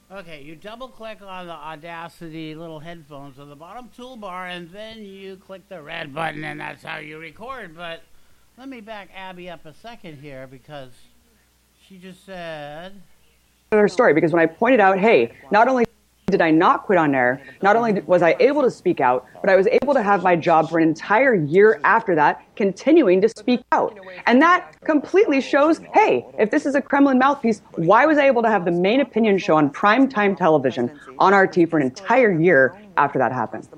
Okay, you double click on the Audacity little headphones on the bottom toolbar, and then you click the red button, and that's how you record. But let me back Abby up a second here because she just said. Her story, because when I pointed out, hey, not only did I not quit on air, not only was I able to speak out, but I was able to have my job for an entire year after that, continuing to speak out. And that completely shows, hey, if this is a Kremlin mouthpiece, why was I able to have the main opinion show on primetime television on RT for an entire year after that happened?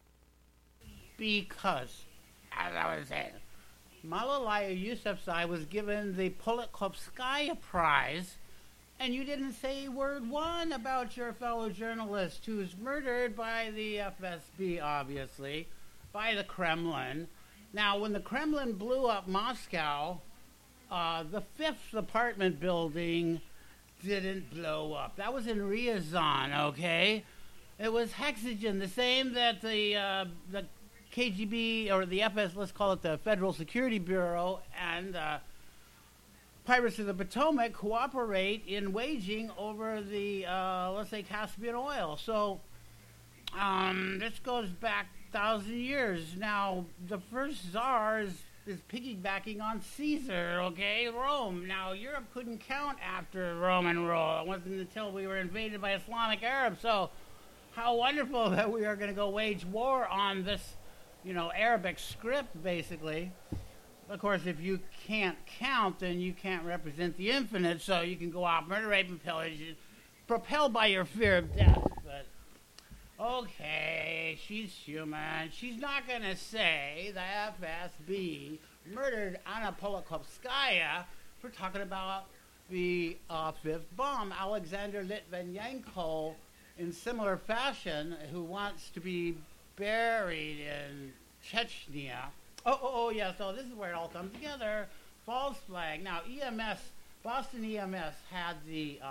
Because, as I was saying, Malalaya Yousafzai was given the Politkovskaya Prize, and you didn't say word one about your fellow journalist who's murdered by the FSB, obviously, by the Kremlin. Now, when the Kremlin blew up Moscow, the fifth apartment building didn't blow up. That was in Ryazan, okay? It was Hexagen, the same that the KGB, or the FS, let's call it the Federal Security Bureau, and Pirates of the Potomac cooperate in waging over the, let's say, Caspian oil. So this goes back 1,000 years. Now, the first czar is piggybacking on Caesar, okay, Rome. Now, Europe couldn't count after Roman rule. It wasn't until we were invaded by Islamic Arabs. So how wonderful that we are going to go wage war on this, Arabic script, basically. Of course, if you can't count, then you can't represent the infinite, so you can go out, murder, rape, and pillage, propelled by your fear of death. But, okay, she's human. She's not going to say the FSB murdered Anna Politkovskaya for talking about the fifth bomb. Alexander Litvinenko, in similar fashion, who wants to be buried in Chechnya. Yeah, so this is where it all comes together. False flag. Now, Boston EMS had the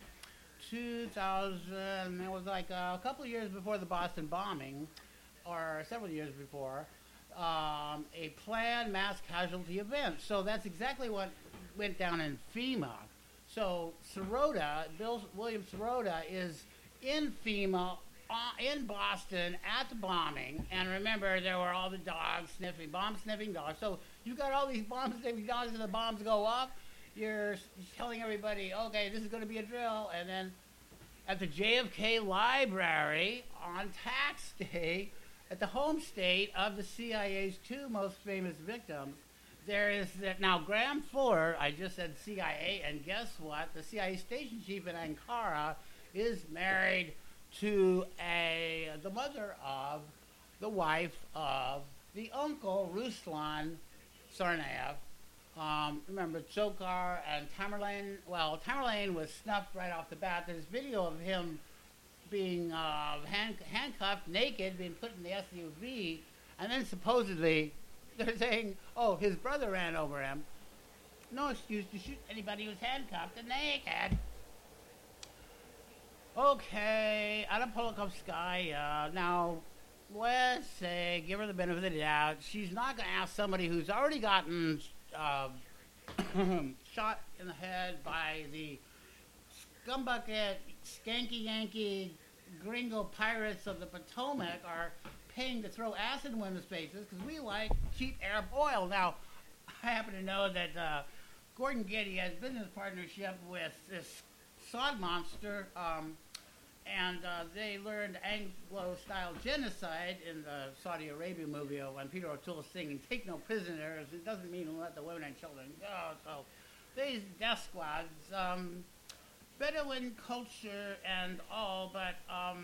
2000, it was like a couple of years before the Boston bombing, or several years before, a planned mass casualty event. So that's exactly what went down in FEMA. So William Sirota is in FEMA, in Boston at the bombing, and remember there were all the bomb sniffing dogs. So you got all these bomb sniffing dogs, and the bombs go off. You're telling everybody, okay, this is going to be a drill, and then at the JFK Library on tax day, at the home state of the CIA's two most famous victims, there is that now Graham Fuller. I just said CIA, and guess what? The CIA station chief in Ankara is married to the mother of the wife of the uncle, Ruslan Tsarnaev. Remember Dzhokhar and Tamerlane? Well, Tamerlane was snuffed right off the bat. There's video of him being handcuffed, naked, being put in the SUV, and then supposedly they're saying, oh, his brother ran over him. No excuse to shoot anybody who's handcuffed and naked. Okay, Anna Politkovskaya. Now, let's say, give her the benefit of the doubt. She's not going to ask somebody who's already gotten shot in the head by the scumbucket, skanky Yankee, gringo pirates of the Potomac are paying to throw acid in women's faces because we like cheap Arab oil. Now, I happen to know that Gordon Getty has business partnership with this sod monster, and they learned Anglo-style genocide in the Saudi Arabia movie when Peter O'Toole is singing "Take no prisoners." It doesn't mean let the women and children go. So these death squads, Bedouin culture and all, but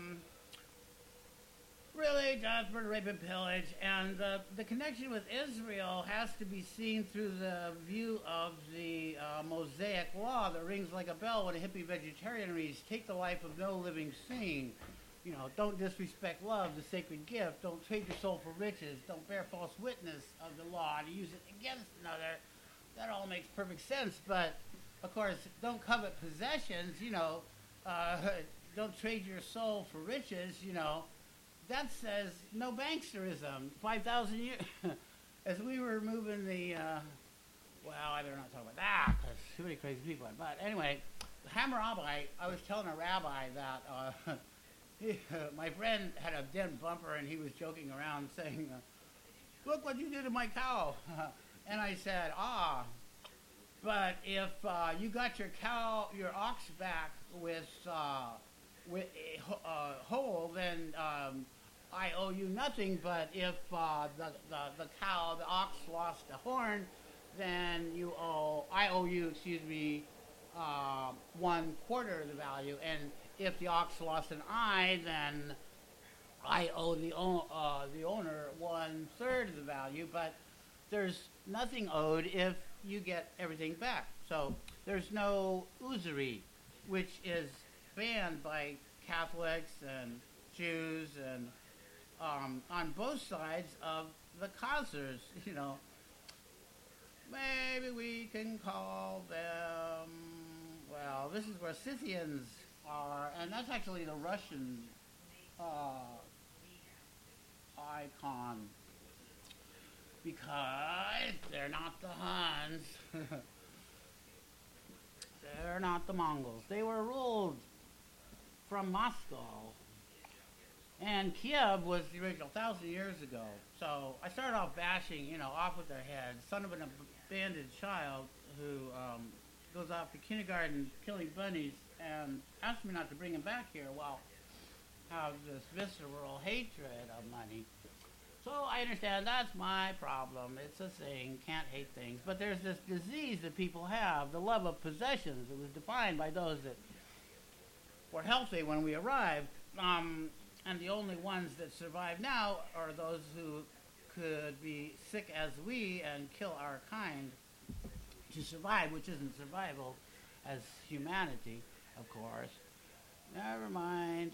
really just murder, rape, and pillage. And the connection with Israel has to be seen through the view of the Mosaic law that rings like a bell when a hippie vegetarian reads, take the life of no living thing. Don't disrespect love, the sacred gift. Don't trade your soul for riches. Don't bear false witness of the law to use it against another. That all makes perfect sense. But, of course, don't covet possessions, don't trade your soul for riches, That says no banksterism. 5,000 years. As we were moving the, I better not talk about that because too many crazy people. But anyway, Hammurabi, I was telling a rabbi that my friend had a dent bumper and he was joking around saying, look what you did to my cow. And I said, but if you got your ox back with whole, then I owe you nothing. But if the ox lost a horn, then I owe you, 1/4 of the value. And if the ox lost an eye, then I owe the owner 1/3 of the value. But there's nothing owed if you get everything back. So there's no usury, which is banned by Catholics and Jews and on both sides of the causers. Maybe we can call them, well, this is where Scythians are, and that's actually the Russian icon, because they're not the Huns. They're not the Mongols. They were ruled from Moscow. And Kiev was the original 1,000 years ago. So I started off bashing, off with their head. Son of an abandoned child who goes off to kindergarten killing bunnies and asked me not to bring him back here. Well, have this visceral hatred of money. So I understand that's my problem. It's a thing. Can't hate things. But there's this disease that people have, the love of possessions. It was defined by those that were healthy when we arrived. And the only ones that survive now are those who could be sick as we and kill our kind to survive, which isn't survival as humanity, of course. Never mind.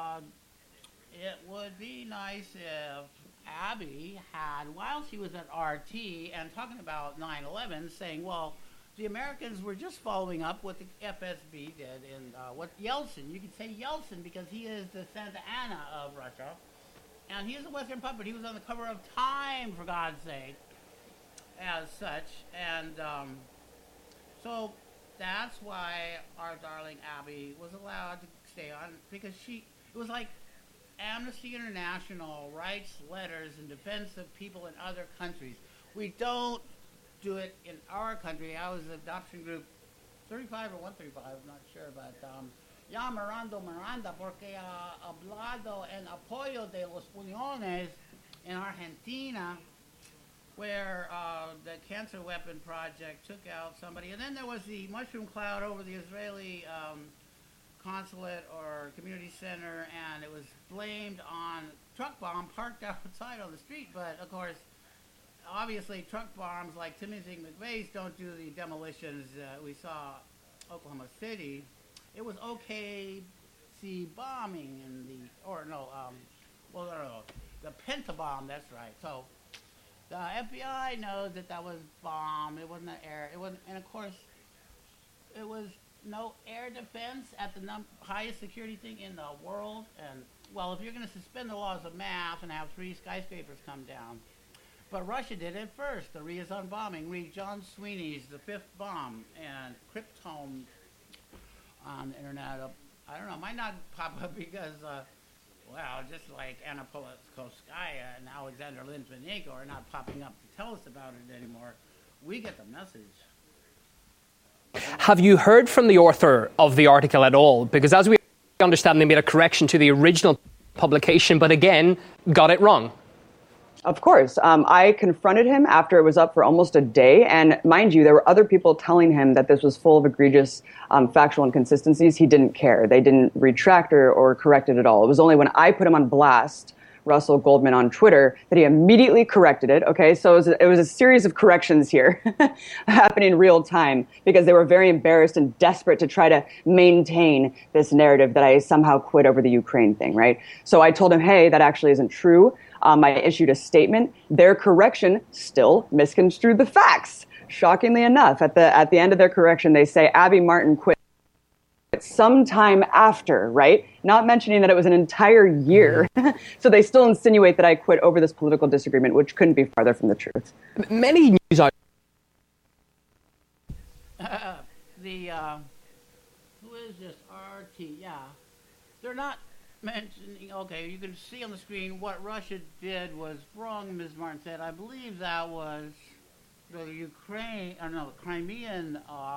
It would be nice if Abby had, while she was at RT and talking about 9/11, saying, well, the Americans were just following up what the FSB did in what Yeltsin. You could say Yeltsin because he is the Santa Anna of Russia. And he is a Western puppet. He was on the cover of Time, for God's sake, as such. And so that's why our darling Abby was allowed to stay on, because it was like Amnesty International writes letters in defense of people in other countries. We don't do it in our country. I was adoption group 35 or 135, I'm not sure, but Miranda, porque hablado en apoyo de los puñones in Argentina, where the Cancer Weapon Project took out somebody. And then there was the mushroom cloud over the Israeli consulate or community center, and it was blamed on truck bomb parked outside on the street. But, of course, obviously truck bombs like Timothy McVeigh's don't do the demolitions we saw Oklahoma City. It was OKC bombing in the Pentabomb, that's right. So the FBI knows that was bomb. It wasn't air. It wasn't, and of course, it was no air defense at the highest security thing in the world. And well, if you're going to suspend the laws of math and have 3 skyscrapers come down, but Russia did it first. The Ryazan bombing. Read John Sweeney's The Fifth Bomb and Cryptome on the internet. I don't know. It might not pop up because, just like Anna Politkovskaya and Alexander Litvinenko are not popping up to tell us about it anymore. We get the message. Have you heard from the author of the article at all? Because as we understand, they made a correction to the original publication, but again, got it wrong. Of course. I confronted him after it was up for almost a day. And mind you, there were other people telling him that this was full of egregious factual inconsistencies. He didn't care. They didn't retract or correct it at all. It was only when I put him on blast, Russell Goldman on Twitter, that he immediately corrected it. Okay, so it was a series of corrections here happening in real time because they were very embarrassed and desperate to try to maintain this narrative that I somehow quit over the Ukraine thing, right? So I told him, hey, that actually isn't true. I issued a statement. Their correction still misconstrued the facts. Shockingly enough, at the end of their correction, they say Abby Martin quit sometime after, right? Not mentioning that it was an entire year. So they still insinuate that I quit over this political disagreement, which couldn't be farther from the truth. Many news they're not mentioning. Okay, you can see on the screen what Russia did was wrong. Ms. Martin said, I believe that was the Ukraine, or no, the Crimean.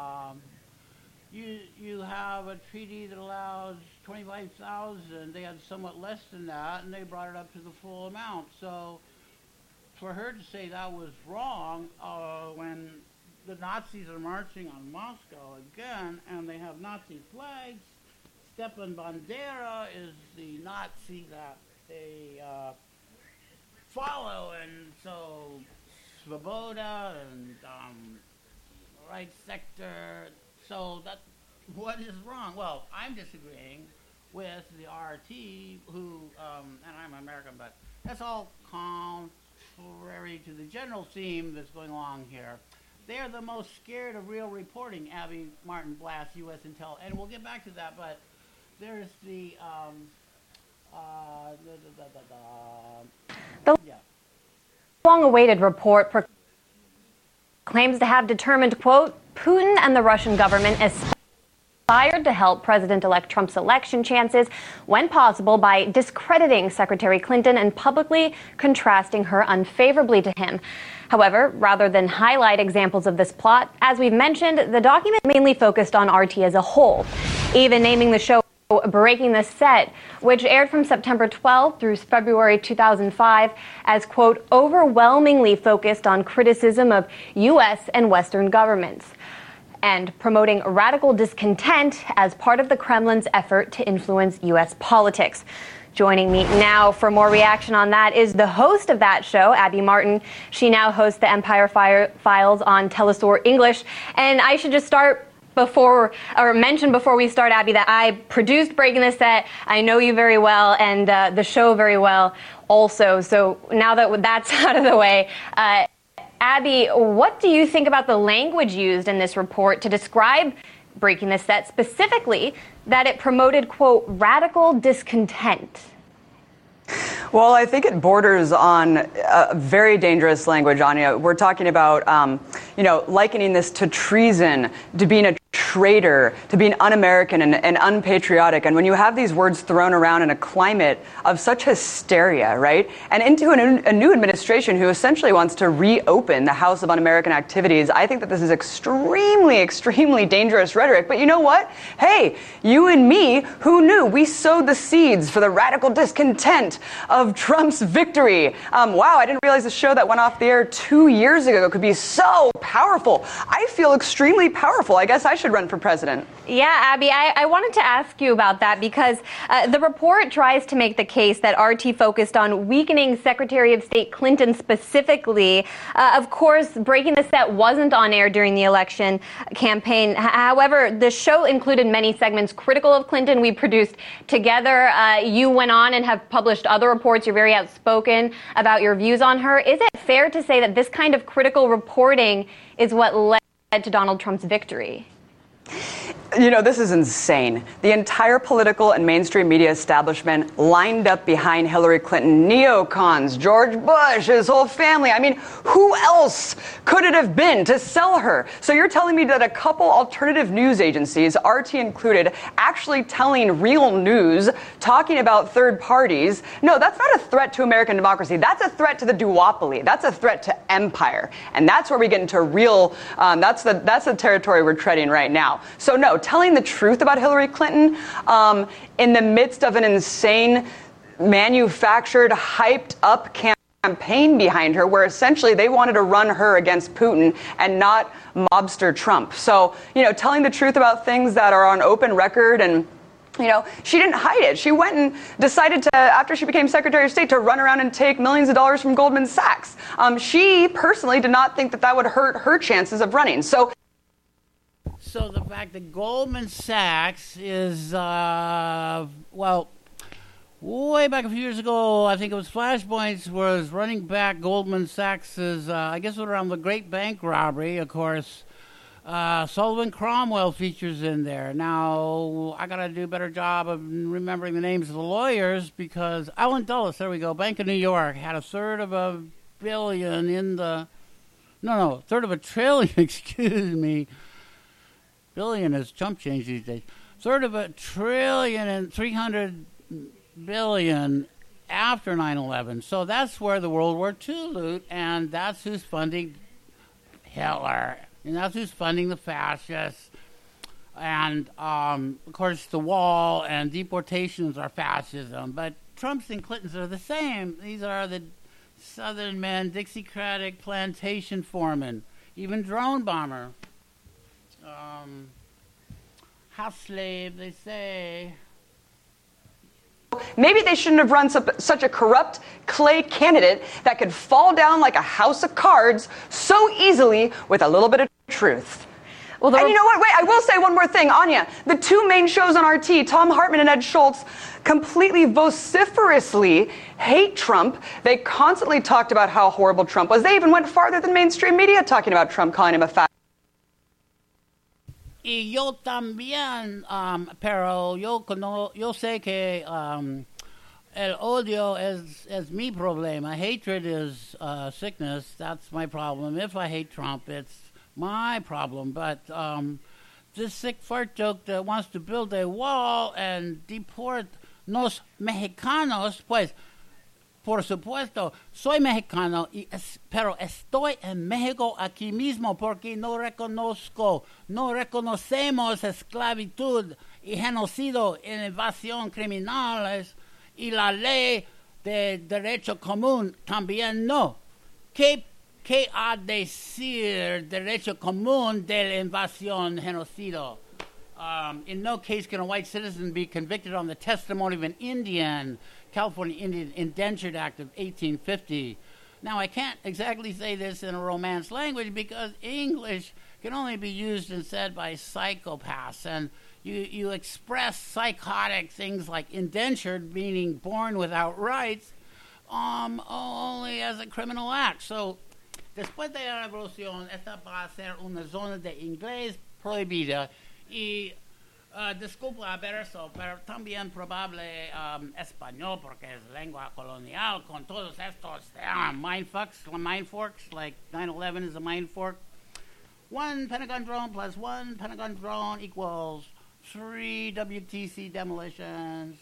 You have a treaty that allows 25,000. They had somewhat less than that, and they brought it up to the full amount. So for her to say that was wrong when the Nazis are marching on Moscow again, and they have Nazi flags. Stepan Bandera is the Nazi that they follow, and so Svoboda and right sector. So that what is wrong? Well, I'm disagreeing with the RT, who, and I'm American, but that's all contrary to the general theme that's going along here. They are the most scared of real reporting, Abby Martin Blass, U.S. Intel, and we'll get back to that, but there's the long-awaited report claims to have determined, quote, Putin and the Russian government aspired to help President-elect Trump's election chances when possible by discrediting Secretary Clinton and publicly contrasting her unfavorably to him. However, rather than highlight examples of this plot, as we've mentioned, the document mainly focused on RT as a whole, even naming the show Breaking the Set, which aired from September 12 through February 2005 as, quote, overwhelmingly focused on criticism of U.S. and Western governments and promoting radical discontent as part of the Kremlin's effort to influence U.S. politics. Joining me now for more reaction on that is the host of that show, Abby Martin. She now hosts the Empire Files on Telesur English. And I should just mention before we start, Abby, that I produced Breaking the Set. I know you very well and the show very well also. So now that that's out of the way, Abby, what do you think about the language used in this report to describe Breaking the Set, specifically that it promoted, quote, radical discontent? Well, I think it borders on very dangerous language, Anya. We're talking about, likening this to treason, to being a traitor, to being un-American and unpatriotic. And when you have these words thrown around in a climate of such hysteria, right, and into a new administration who essentially wants to reopen the House of Un-American Activities, I think that this is extremely, extremely dangerous rhetoric. But you know what? Hey, you and me, who knew? We sowed the seeds for the radical discontent of Trump's victory. Wow, I didn't realize the show that went off the air 2 years ago could be so powerful. I feel extremely powerful. I guess I should run for president. Yeah, Abby, I wanted to ask you about that because the report tries to make the case that RT focused on weakening Secretary of State Clinton specifically. Of course, Breaking the Set wasn't on air during the election campaign. However, the show included many segments critical of Clinton. We produced together. You went on and have published other reports. You're very outspoken about your views on her. Is it fair to say that this kind of critical reporting is what led to Donald Trump's victory? You know, this is insane. The entire political and mainstream media establishment lined up behind Hillary Clinton, neocons, George Bush, his whole family. I mean, who else could it have been to sell her? So you're telling me that a couple alternative news agencies, RT included, actually telling real news, talking about third parties? No, that's not a threat to American democracy. That's a threat to the duopoly. That's a threat to empire. And that's where we get into real, that's the territory we're treading right now. So no, telling the truth about Hillary Clinton in the midst of an insane, manufactured, hyped up campaign behind her where essentially they wanted to run her against Putin and not mobster Trump. So, telling the truth about things that are on open record and she didn't hide it. She went and decided to, after she became Secretary of State, to run around and take millions of dollars from Goldman Sachs. She personally did not think that would hurt her chances of running. So the fact that Goldman Sachs is, way back a few years ago, I think it was Flashpoints was running back Goldman Sachs's, I guess around the Great Bank Robbery, of course. Sullivan Cromwell features in there. Now, I got to do a better job of remembering the names of the lawyers because Allen Dulles, there we go, Bank of New York, had $1/3 of a billion in the, $1/3 of a trillion, excuse me. Billion is chump change these days. third of $1 trillion and $300 billion after 9/11. So that's where the World War II loot, and that's who's funding Hitler, and that's who's funding the fascists. And, of course, the wall and deportations are fascism. But Trump's and Clinton's are the same. These are the Southern men, Dixiecratic plantation foremen, even drone bomber. House slave, they say. Maybe they shouldn't have run such a corrupt clay candidate that could fall down like a house of cards so easily with a little bit of truth. Well, and you know what? Wait, I will say one more thing, Anya. The two main shows on RT, Thom Hartmann and Ed Schultz, completely vociferously hate Trump. They constantly talked about how horrible Trump was. They even went farther than mainstream media talking about Trump, calling him a fascist. Y yo también, pero yo sé que el odio es mi problema. Hatred is sickness. That's my problem. If I hate Trump, it's my problem. But this sick fart joke that wants to build a wall and deport nos mexicanos, pues, por supuesto, soy mexicano, pero estoy en México aquí mismo porque no reconocemos esclavitud y genocidio y invasión criminales y la ley de derecho común también no. ¿Qué ha de decir derecho común de la invasión genocidio? In no case can a white citizen be convicted on the testimony of an Indian, California Indian Indentured Act of 1850. Now, I can't exactly say this in a Romance language because English can only be used and said by psychopaths. And you express psychotic things like indentured, meaning born without rights, only as a criminal act. So, después de la revolución, esta va a ser una zona de inglés prohibida. Y disculpa ver eso, pero también probable español porque es lengua colonial con todos estos mindfucks, like 9/11 is a mind fork. One Pentagon drone plus one Pentagon drone equals 3 WTC demolitions.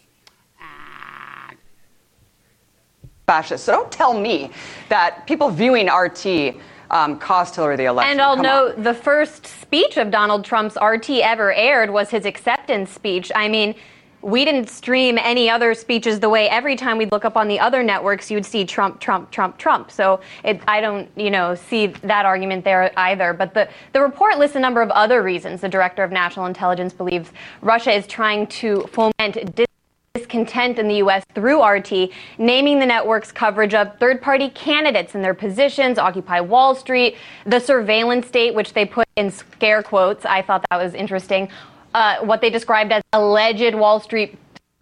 Fascist. So don't tell me that people viewing RT cost Hillary the election. And I'll note the first speech of Donald Trump's RT ever aired was his acceptance speech. I mean, we didn't stream any other speeches the way every time we'd look up on the other networks, you'd see Trump, Trump, Trump, Trump. So I don't, see that argument there either. But the report lists a number of other reasons the director of national intelligence believes Russia is trying to foment discontent in the U.S. through RT, naming the network's coverage of third-party candidates and their positions, Occupy Wall Street, the surveillance state, which they put in scare quotes. I thought that was interesting. What they described as alleged Wall Street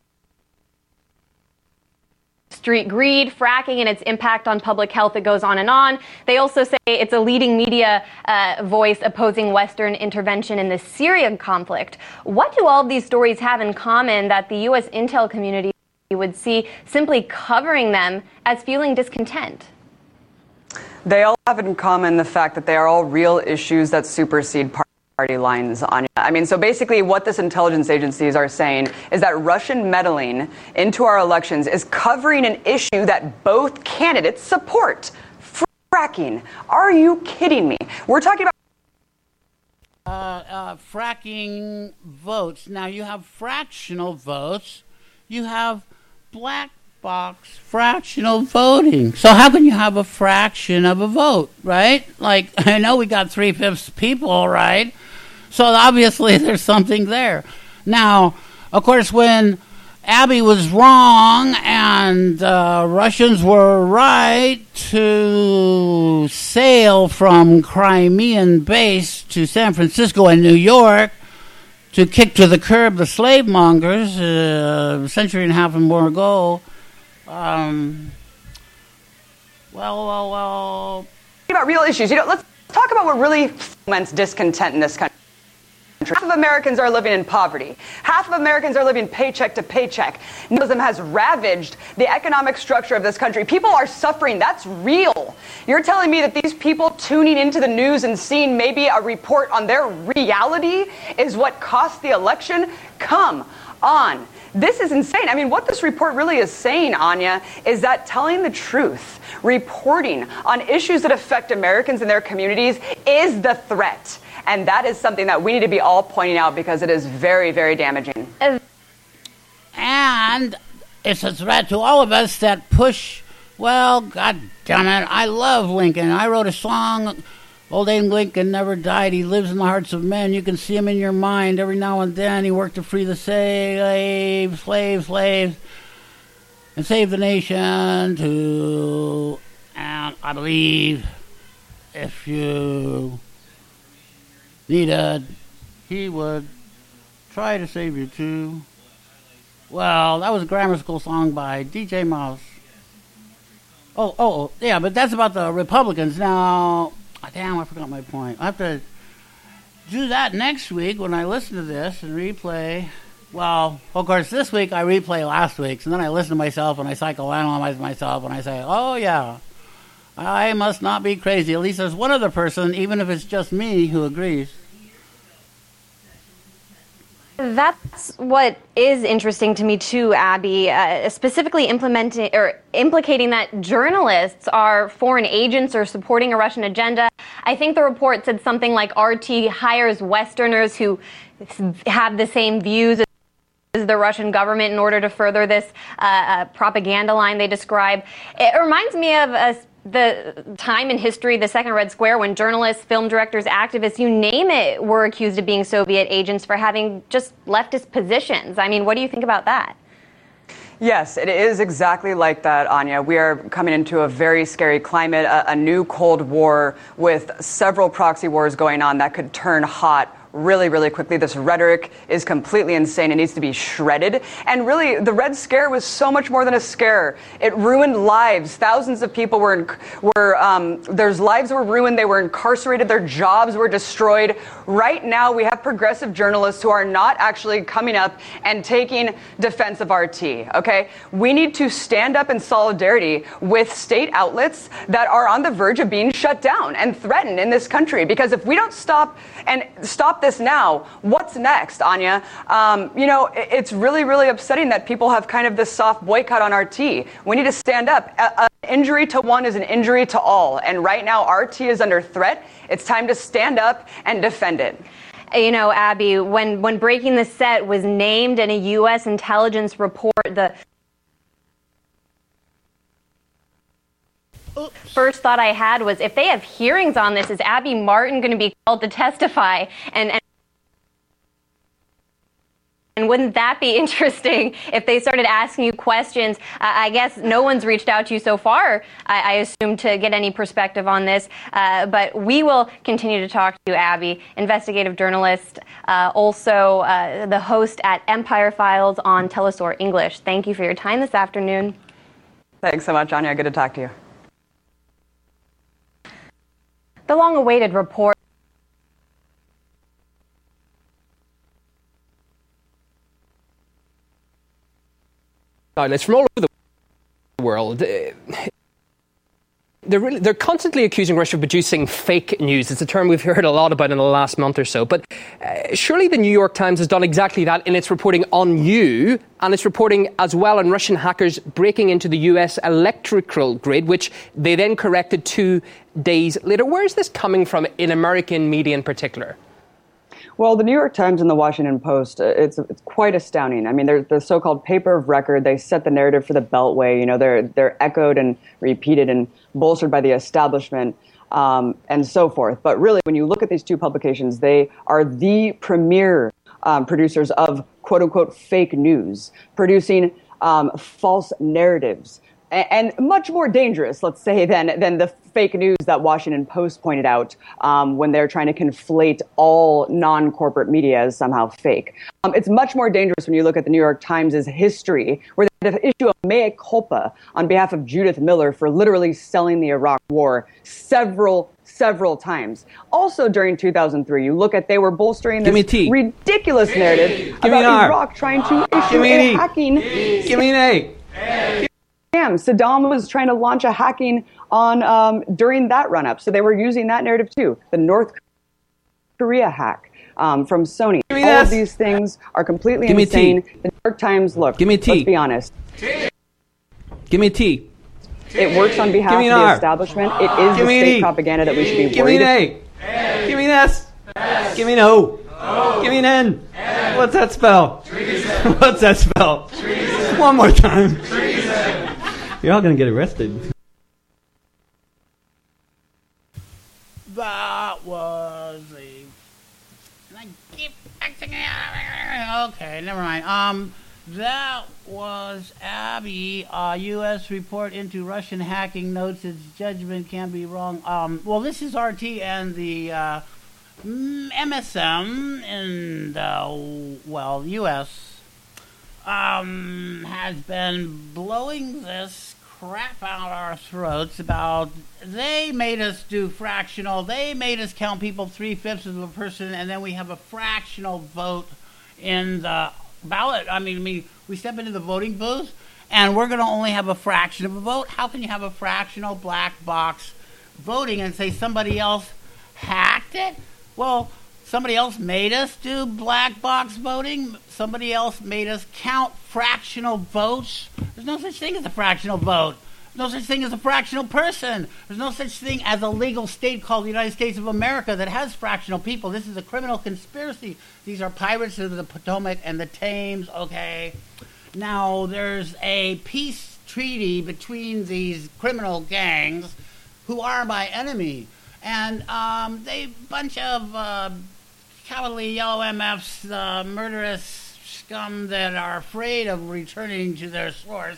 greed, fracking, and its impact on public health. It goes on and on. They also say it's a leading media voice opposing Western intervention in the Syrian conflict. What do all of these stories have in common that the U.S. intel community would see simply covering them as fueling discontent? They all have in common the fact that they are all real issues that supersede party lines, Anya. I mean, so basically what this intelligence agencies are saying is that Russian meddling into our elections is covering an issue that both candidates support. Fracking. Are you kidding me? We're talking about fracking votes. Now, you have fractional votes. You have black box fractional voting. So how can you have a fraction of a vote, right? Like, I know we got 3/5 people, right? So obviously there's something there. Now, of course, when Abby was wrong and Russians were right to sail from Crimean base to San Francisco and New York to kick to the curb the slave mongers a century and a half and more ago, about real issues. Let's talk about what really foments discontent in this country. Half of Americans are living in poverty. Half of Americans are living paycheck to paycheck. Neoliberalism has ravaged the economic structure of this country. People are suffering. That's real. You're telling me that these people tuning into the news and seeing maybe a report on their reality is what cost the election? Come on. This is insane. I mean, what this report really is saying, Anya, is that telling the truth, reporting on issues that affect Americans and their communities is the threat. And that is something that we need to be all pointing out because it is very, very damaging. And it's a threat to all of us that push, well, God damn it, I love Lincoln. I wrote a song, Old Abe Lincoln never died. He lives in the hearts of men. You can see him in your mind every now and then. He worked to free the slaves, and save the nation too. And I believe if you needed, he would try to save you too. Well, that was a grammar school song by DJ Mouse. Oh, yeah, but that's about the Republicans. Now, damn, I forgot my point. I have to do that next week when I listen to this and replay. Well, of course, this week I replay last week's, and then I listen to myself and I psychoanalyze myself and I say, oh, yeah, I must not be crazy. At least there's one other person, even if it's just me, who agrees. That's what is interesting to me too, Abby. Specifically implicating that journalists are foreign agents or supporting a Russian agenda. I think the report said something like RT hires Westerners who have the same views as the Russian government in order to further this propaganda line they describe. It reminds me of the time in history, the Second Red Square, when journalists, film directors, activists, you name it, were accused of being Soviet agents for having just leftist positions. I mean, what do you think about that? Yes, it is exactly like that, Anya. We are coming into a very scary climate, a new Cold War with several proxy wars going on that could turn hot really, really quickly. This rhetoric is completely insane. It needs to be shredded. And really, the Red Scare was so much more than a scare. It ruined lives. Thousands of people their lives were ruined. They were incarcerated. Their jobs were destroyed. Right now, we have progressive journalists who are not actually coming up and taking defense of RT, okay? We need to stand up in solidarity with state outlets that are on the verge of being shut down and threatened in this country. Because if we don't stop this now, what's next, Anya? It's really, really upsetting that people have kind of this soft boycott on RT. We need to stand up. An injury to one is an injury to all. And right now, RT is under threat. It's time to stand up and defend it. You know, Abby, when Breaking the Set was named in a U.S. intelligence report, the first thought I had was, if they have hearings on this, is Abby Martin going to be called to testify? And wouldn't that be interesting if they started asking you questions? I guess no one's reached out to you so far, I assume, to get any perspective on this. But we will continue to talk to you, Abby, investigative journalist, also the host at Empire Files on Telesur English. Thank you for your time this afternoon. Thanks so much, Anya. Good to talk to you. The long-awaited report. It's from all over the world. They're constantly accusing Russia of producing fake news. It's a term we've heard a lot about in the last month or so. But surely the New York Times has done exactly that in its reporting on you, and its reporting as well on Russian hackers breaking into the US electrical grid, which they then corrected 2 days later. Where is this coming from in American media in particular? Well, the New York Times and the Washington Post, it's quite astounding. I mean, they're the so-called paper of record. They set the narrative for the Beltway. You know, they're echoed and repeated and bolstered by the establishment and so forth. But really, when you look at these two publications, they are the premier producers of quote-unquote fake news, producing false narratives. And much more dangerous, let's say, than the fake news that Washington Post pointed out when they're trying to conflate all non-corporate media as somehow fake. It's much more dangerous when you look at the New York Times' history, where they had to issue a mea culpa on behalf of Judith Miller for literally selling the Iraq War several several times. Also during 2003, you look at they were bolstering Give me this T. ridiculous narrative Give me an about R. Iraq trying to issue Give me an a E. hacking Give me an A. scam. Saddam was trying to launch a hacking on during that run-up, so they were using that narrative too. The North Korea hack from Sony. Give me All of this. these things are completely Give me insane. T. The New York Times, look, Give me T. let's be honest. Give me a T. It works on behalf Give of me the an R. establishment. It is Give the me an state E. propaganda that we should be Give me worried an A. Give me an S. Give me an O. Give me an N. What's that spell? What's that spell? One more time. You're all going to get arrested. That was the. And I keep acting. Okay, never mind. That was Abby. U.S. report into Russian hacking notes its judgment can be wrong. Well, this is RT and the MSM in the U.S. Has been blowing this crap out our throats about they made us do fractional. They made us count people 3/5 of a person, and then we have a fractional vote in the ballot. I mean, we step into the voting booth, and we're going to only have a fraction of a vote. How can you have a fractional black box voting and say somebody else hacked it? Well, somebody else made us do black box voting. Somebody else made us count fractional votes. There's no such thing as a fractional vote. There's no such thing as a fractional person. There's no such thing as a legal state called the United States of America that has fractional people. This is a criminal conspiracy. These are pirates of the Potomac and the Thames, okay? Now, there's a peace treaty between these criminal gangs who are my enemy. And they bunch of cowardly yellow MFs, murderous scum that are afraid of returning to their source.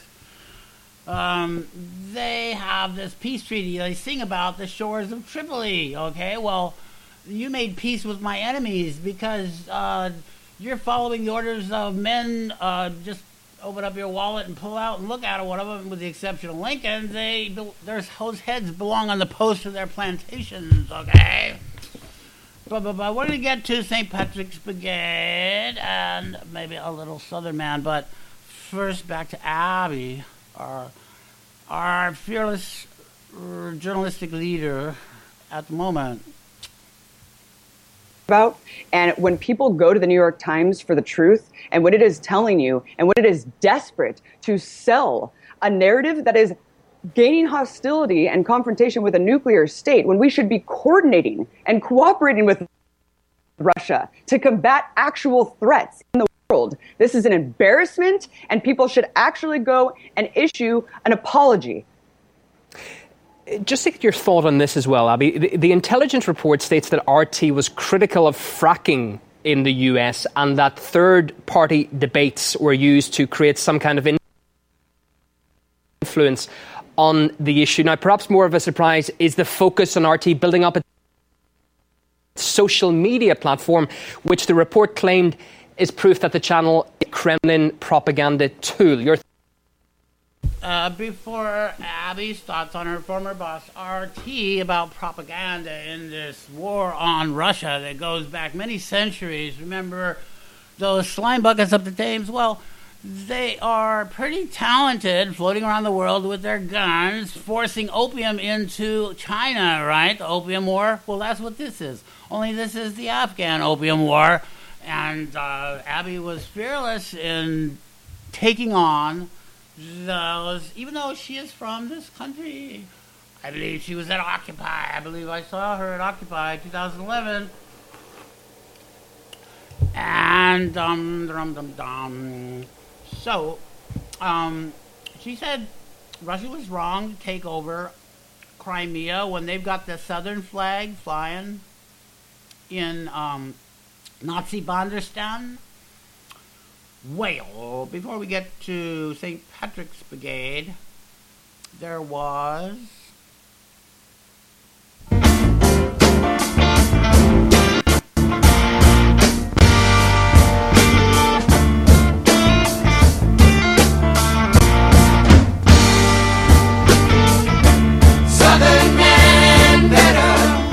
They have this peace treaty. They sing about the shores of Tripoli. Okay, well, you made peace with my enemies because you're following the orders of men. Just open up your wallet and pull out and look at it. One of them, with the exception of Lincoln, their heads belong on the posts of their plantations. Okay. But we're going to get to St. Patrick's Brigade and maybe a little Southern man. But first, back to Abby, our fearless journalistic leader at the moment. About. And when people go to the New York Times for the truth, and when it is telling you, and when it is desperate to sell a narrative that is gaining hostility and confrontation with a nuclear state, when we should be coordinating and cooperating with Russia to combat actual threats in the world, this is an embarrassment, and people should actually go and issue an apology. Just to get your thought on this as well, Abby, the intelligence report states that RT was critical of fracking in the US and that third-party debates were used to create some kind of influence on the issue. Now, perhaps more of a surprise is the focus on RT building up a social media platform, which the report claimed is proof that the channel is a Kremlin propaganda tool. Your before Abby's thoughts on her former boss RT about propaganda in this war on Russia that goes back many centuries. Remember those slime buckets up the Thames? Well, they are pretty talented, floating around the world with their guns, forcing opium into China, right? The Opium War? Well, that's what this is. Only this is the Afghan Opium War. And Abby was fearless in taking on those, even though she is from this country. I believe she was at Occupy. I believe I saw her at Occupy 2011. And so she said Russia was wrong to take over Crimea when they've got the southern flag flying in Nazi Banderstan. Well, before we get to St. Patrick's Brigade, there was Southern man better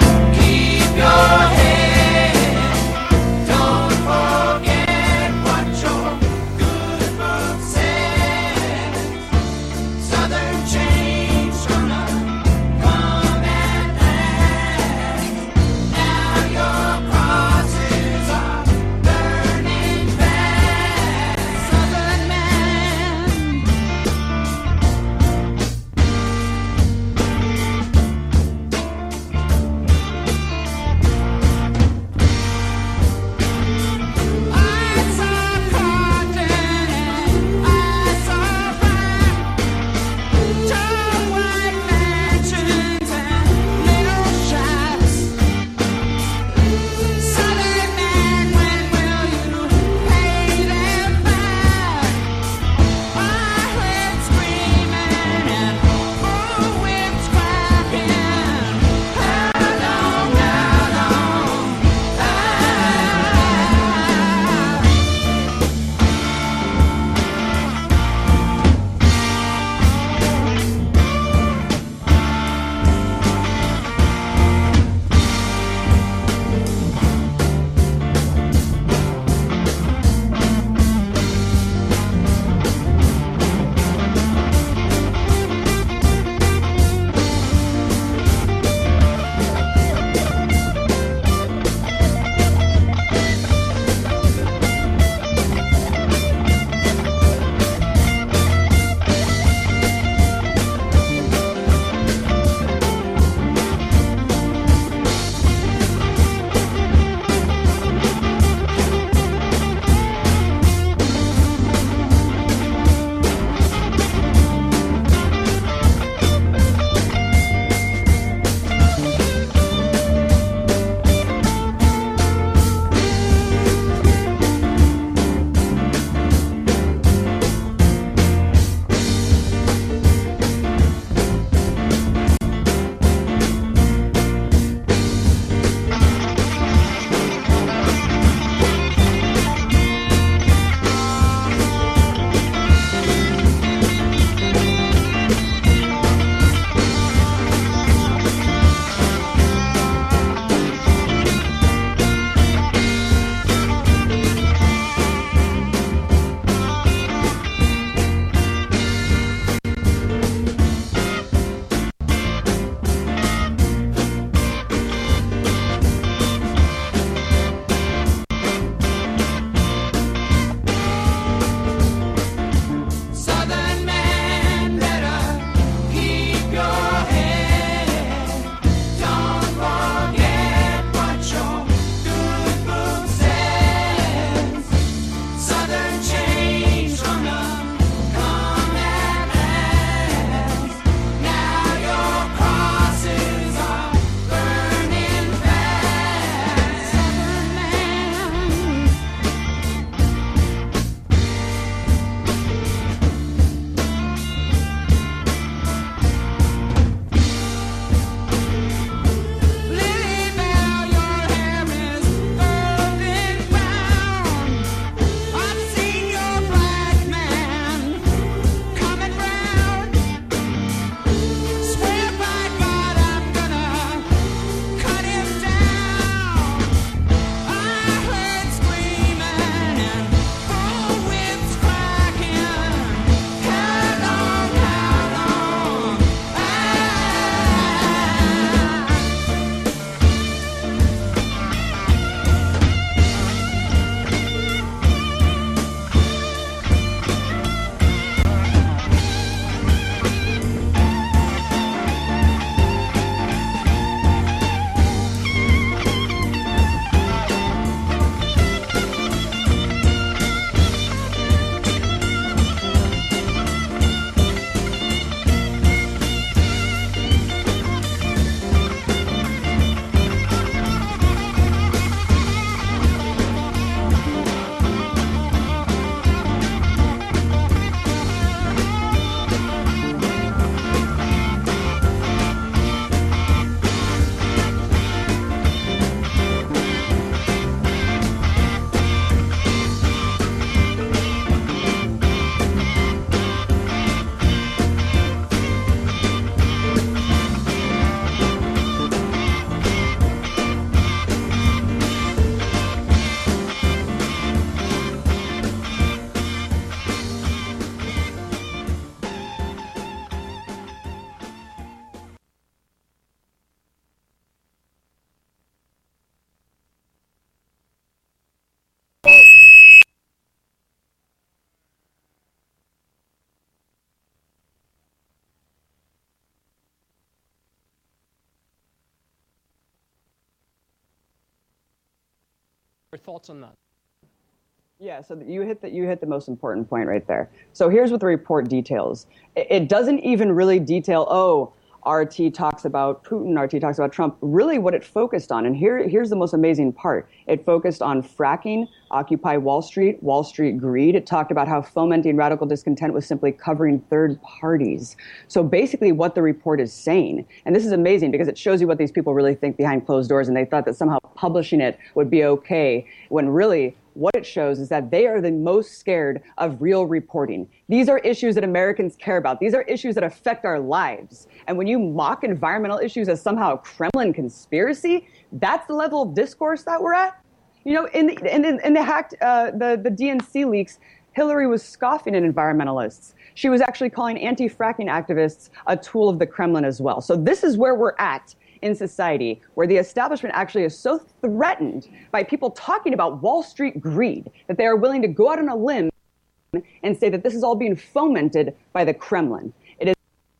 Your thoughts on that? Yeah, so you hit the most important point right there. So here's what the report details. It doesn't even really detail, RT talks about Putin, RT talks about Trump. Really what it focused on, and here's the most amazing part. It focused on fracking, Occupy Wall Street greed. It talked about how fomenting radical discontent was simply covering third parties. So basically what the report is saying, and this is amazing because it shows you what these people really think behind closed doors, and they thought that somehow publishing it would be okay, when really what it shows is that they are the most scared of real reporting. These are issues that Americans care about. These are issues that affect our lives. And when you mock environmental issues as somehow a Kremlin conspiracy, that's the level of discourse that we're at. You know, in the hacked, the DNC leaks, Hillary was scoffing at environmentalists. She was actually calling anti-fracking activists a tool of the Kremlin as well. So this is where we're at in society, where the establishment actually is so threatened by people talking about Wall Street greed that they are willing to go out on a limb and say that this is all being fomented by the Kremlin. It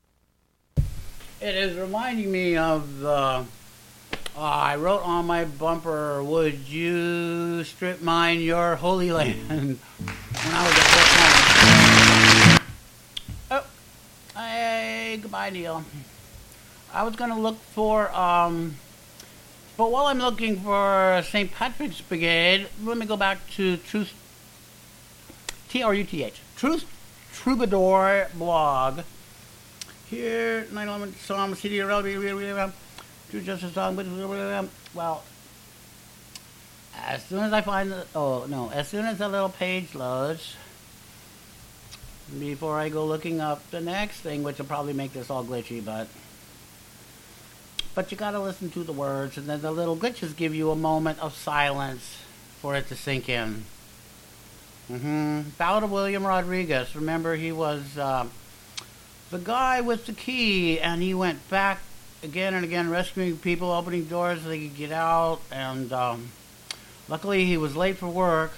is reminding me of the, I wrote on my bumper, "Would you strip mine your holy land?" when I was at Fort Myers. Goodbye, Neil. I was going to look for, but while I'm looking for St. Patrick's Brigade, let me go back to Truth, T-R-U-T-H, Truth Troubadour blog. Here, 9/11 Psalm, City of True Justice Song, well, as soon as I find as soon as the little page loads, before I go looking up the next thing, which will probably make this all glitchy, but you gotta listen to the words, and then the little glitches give you a moment of silence for it to sink in. Ballad of William Rodriguez. Remember, he was the guy with the key, and he went back again and again, rescuing people, opening doors so they could get out, and luckily he was late for work.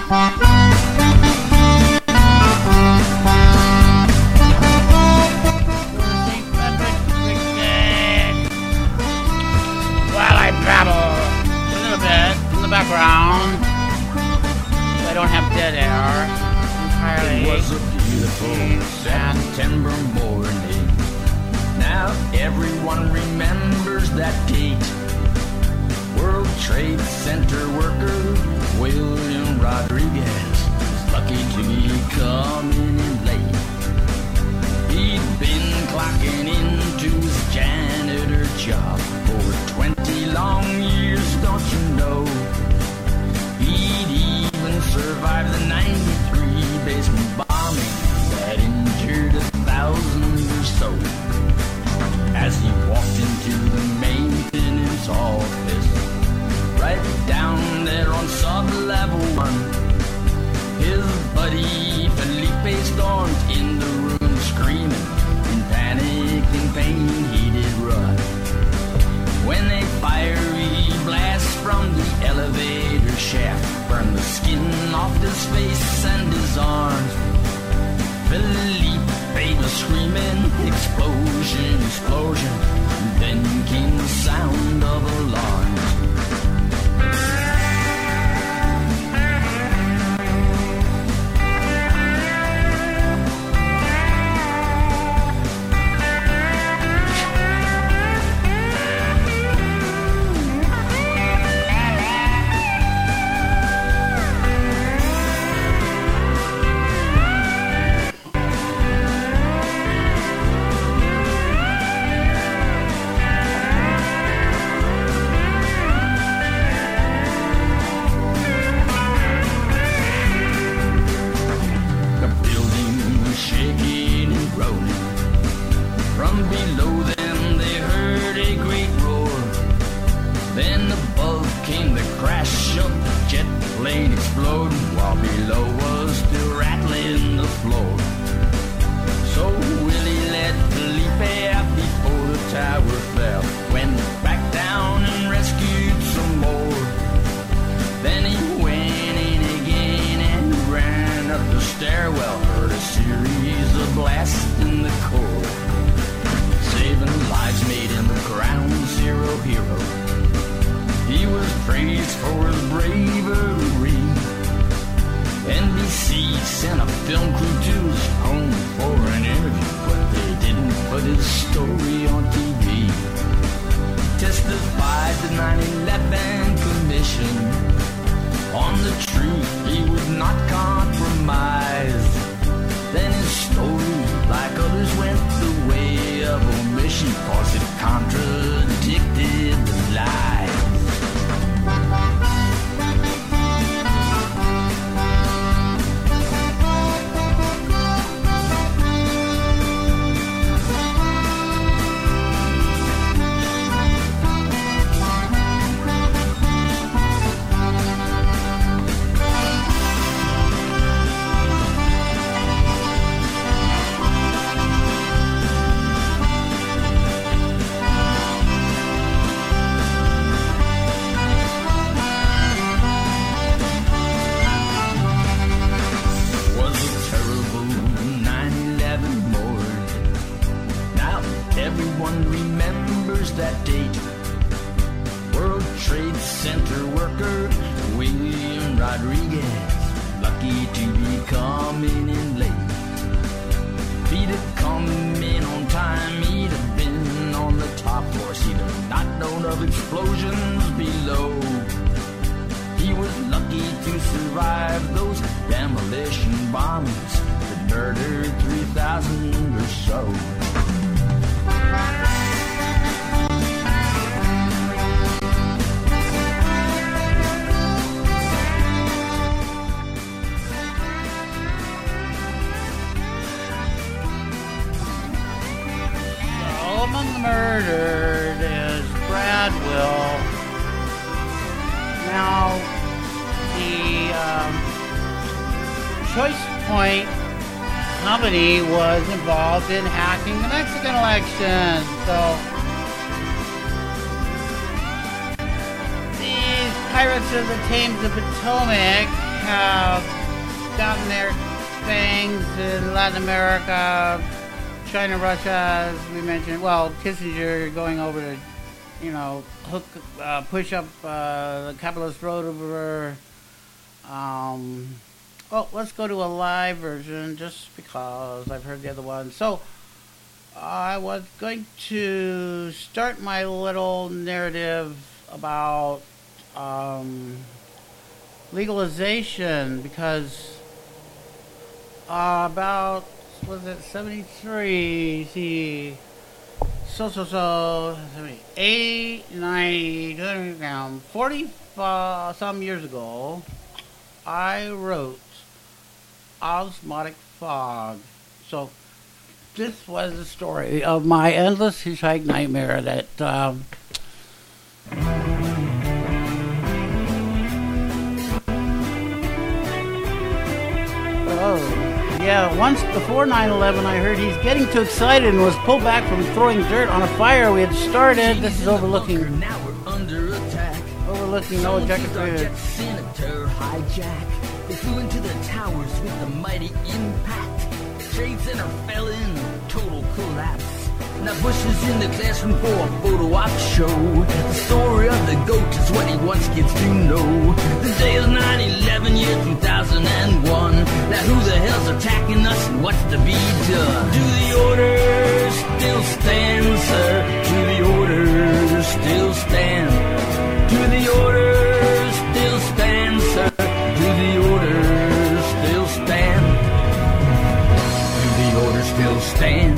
Babble a little bit in the background, so I don't have dead air entirely. It was a beautiful September morning. Now everyone remembers that date. World Trade Center worker William Rodriguez was lucky to be coming in late. He'd been clocking into his janitor job for 20 long years, don't you know? He'd even survived the 93 basement bombing that injured 1,000 or so. As he walked into the maintenance office, right down there on sub-level 1, his buddy Felipe stormed in the room screaming. In panic and pain he did run. When a fiery blast from the elevator shaft burned the skin off his face and his arms, Felipe was screaming, explosion, explosion. Then came the sound of alarms. He was praised for his bravery. NBC sent a film crew to his home for an interview, but they didn't put his story on TV. Testified to 9/11 Commission on the truth he would not compromise. Then his story, like others, went the way of omission, cause it contradicted the lies. Everyone remembers that date. World Trade Center worker William Rodriguez, lucky to be coming in late. If he'd have come in on time, he'd have been on the top floor. He'd have not known of explosions below. He was lucky to survive those demolition bombings that murdered 3,000 or so. Among the murdered is Brad Will. Now, the Choice Point company was involved in hacking the Mexican election. So, these pirates of the Thames of Potomac have gotten their fangs in Latin America, China, Russia, as we mentioned. Well, Kissinger going over to, push up the capitalist road over. Well, let's go to a live version just because I've heard the other one. So, I was going to start my little narrative about legalization because about, was it 73? See, so 78, 90, 40 some years ago, I wrote Osmotic Fog. So this was the story of my endless hitchhike nightmare that yeah, once before 9/11, I heard he's getting too excited and was pulled back from throwing dirt on a fire we had started. This is overlooking. Now we're under attack. Overlooking no ejected Project Senator hijack. They flew into the towers with a mighty impact. Trade Center fell in total collapse. Now Bush is in the classroom for a photo op show. The story of the goat is what he wants kids to know. The day is 9/11, year 2001. Now who the hell's attacking us and what's to be done? Do the orders still stand, sir? Do the orders still stand? Do the orders still stand, sir? Do the orders still stand? Do the orders still stand?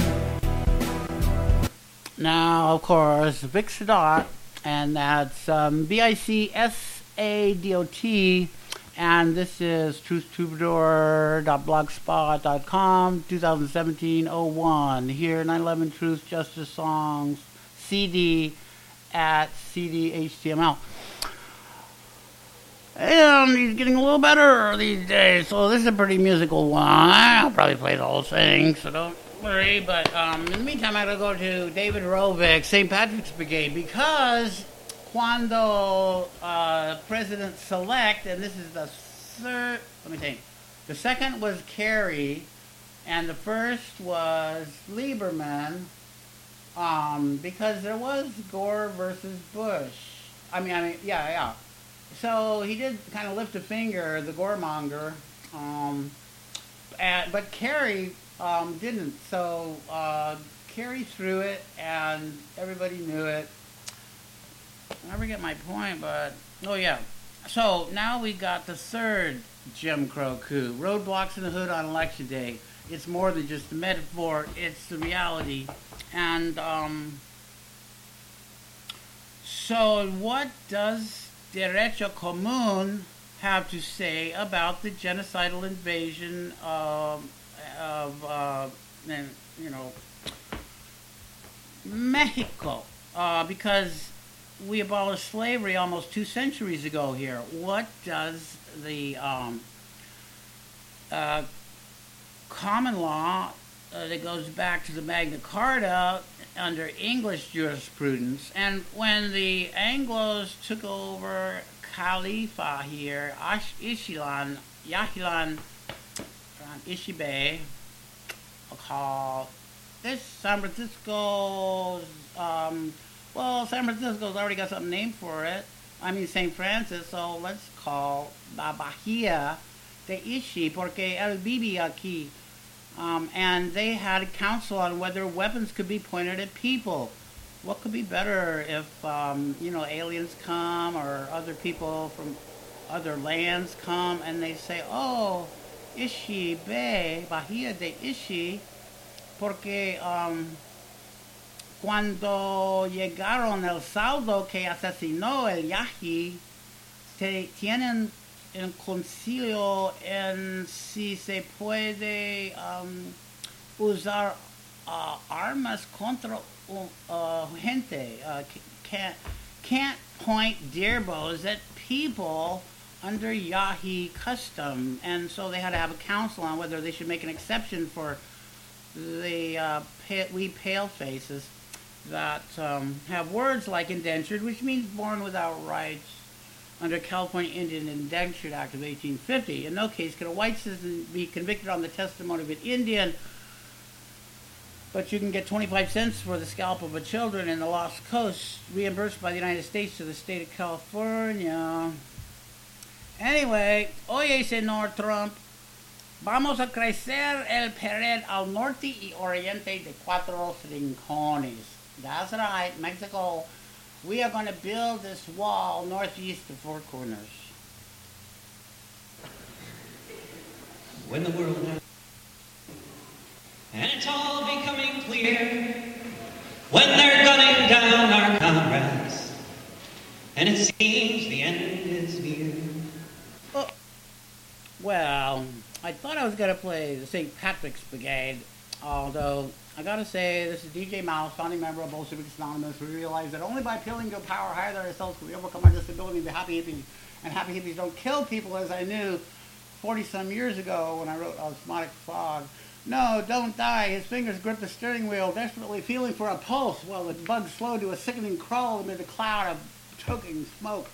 Now, of course, Vic Sadot, and that's VICSADOT, and this is truthtroubadour.blogspot.com, 2017-01. Here, 9/11 Truth Justice Songs, CD at CDHTML. And he's getting a little better these days, so this is a pretty musical one. I'll probably play the whole thing, so don't worry. But in the meantime, I'm going to go to David Rovick, St. Patrick's Brigade, because cuando President-select, and this is the third, let me think, the second was Kerry, and the first was Lieberman, because there was Gore versus Bush. I mean, yeah. so he did kind of lift a finger, the goremonger, but Kerry didn't. So Kerry threw it, and everybody knew it. I forget my point, but oh yeah. So now we got the third Jim Crow coup. Roadblocks in the hood on election day. It's more than just a metaphor. It's the reality. And so what does Derecho Común have to say about the genocidal invasion of Mexico? Because we abolished slavery almost 2 centuries ago here. What does the common law that goes back to the Magna Carta under English jurisprudence, and when the Anglos took over Khalifa here, Yahilan Ishibe, called this San Francisco's, San Francisco's already got something named for it. I mean St. Francis, so let's call La Bahia de Ishi, porque él vive aquí. And they had a council on whether weapons could be pointed at people. What could be better if, aliens come or other people from other lands come and they say, oh, Ishi Bay, Bahia de Ishi, porque cuando llegaron el saldo que asesinó el Yahi, tienen el concilio en si se puede usar armas contra gente. Can't point deer bows at people under Yahi custom. And so they had to have a council on whether they should make an exception for the we pale faces that have words like indentured, which means born without rights, under California Indian Indentured Act of 1850. In no case could a white citizen be convicted on the testimony of an Indian, but you can get 25 cents for the scalp of a children in the Lost Coast, reimbursed by the United States to the state of California. Anyway, oye, señor Trump, vamos a crecer el pared al norte y oriente de 4 rincones. That's right, Mexico. We are going to build this wall northeast of 4 corners. When the world ends, and it's all becoming clear, when they're gunning down our comrades, and it seems the end is near. Oh, well, I thought I was going to play the St. Patrick's Brigade, although I gotta say, this is DJ Mouse, founding member of Bolsheviks Anonymous. We realize that only by appealing to a power higher than ourselves can we overcome our disability and be happy hippies. And happy hippies don't kill people, as I knew 40-some years ago when I wrote Osmotic Fog. No, don't die. His fingers grip the steering wheel, desperately feeling for a pulse while the bug slowed to a sickening crawl amid a cloud of choking smoke.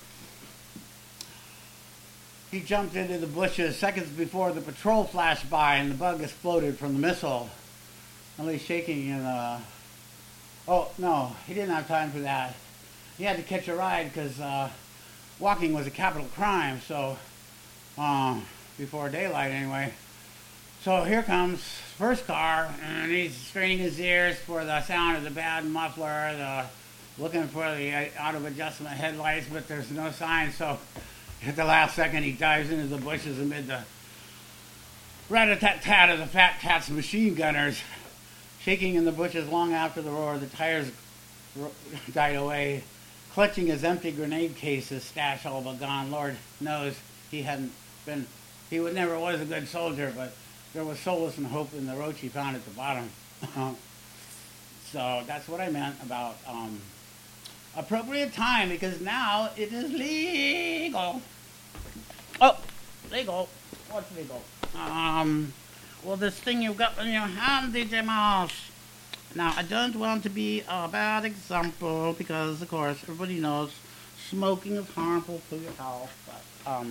He jumped into the bushes seconds before the patrol flashed by and the bug exploded from the missile. Only shaking and, oh, no, he didn't have time for that. He had to catch a ride because walking was a capital crime, so, before daylight anyway. So here comes first car, and he's straining his ears for the sound of the bad muffler, looking for the out-of-adjustment headlights, but there's no sign, so at the last second he dives into the bushes amid the rat-a-tat-tat of the Fat Cat's machine gunners. Shaking in the bushes long after the roar, the tires died away. Clutching his empty grenade case, his stash all but gone. Lord knows he never was a good soldier, but there was solace and hope in the roach he found at the bottom. So that's what I meant about appropriate time, because now it is legal. Oh, legal. What's legal? Well, this thing you've got in your hand, DJ Mouse. Now, I don't want to be a bad example because, of course, everybody knows smoking is harmful to your health. But,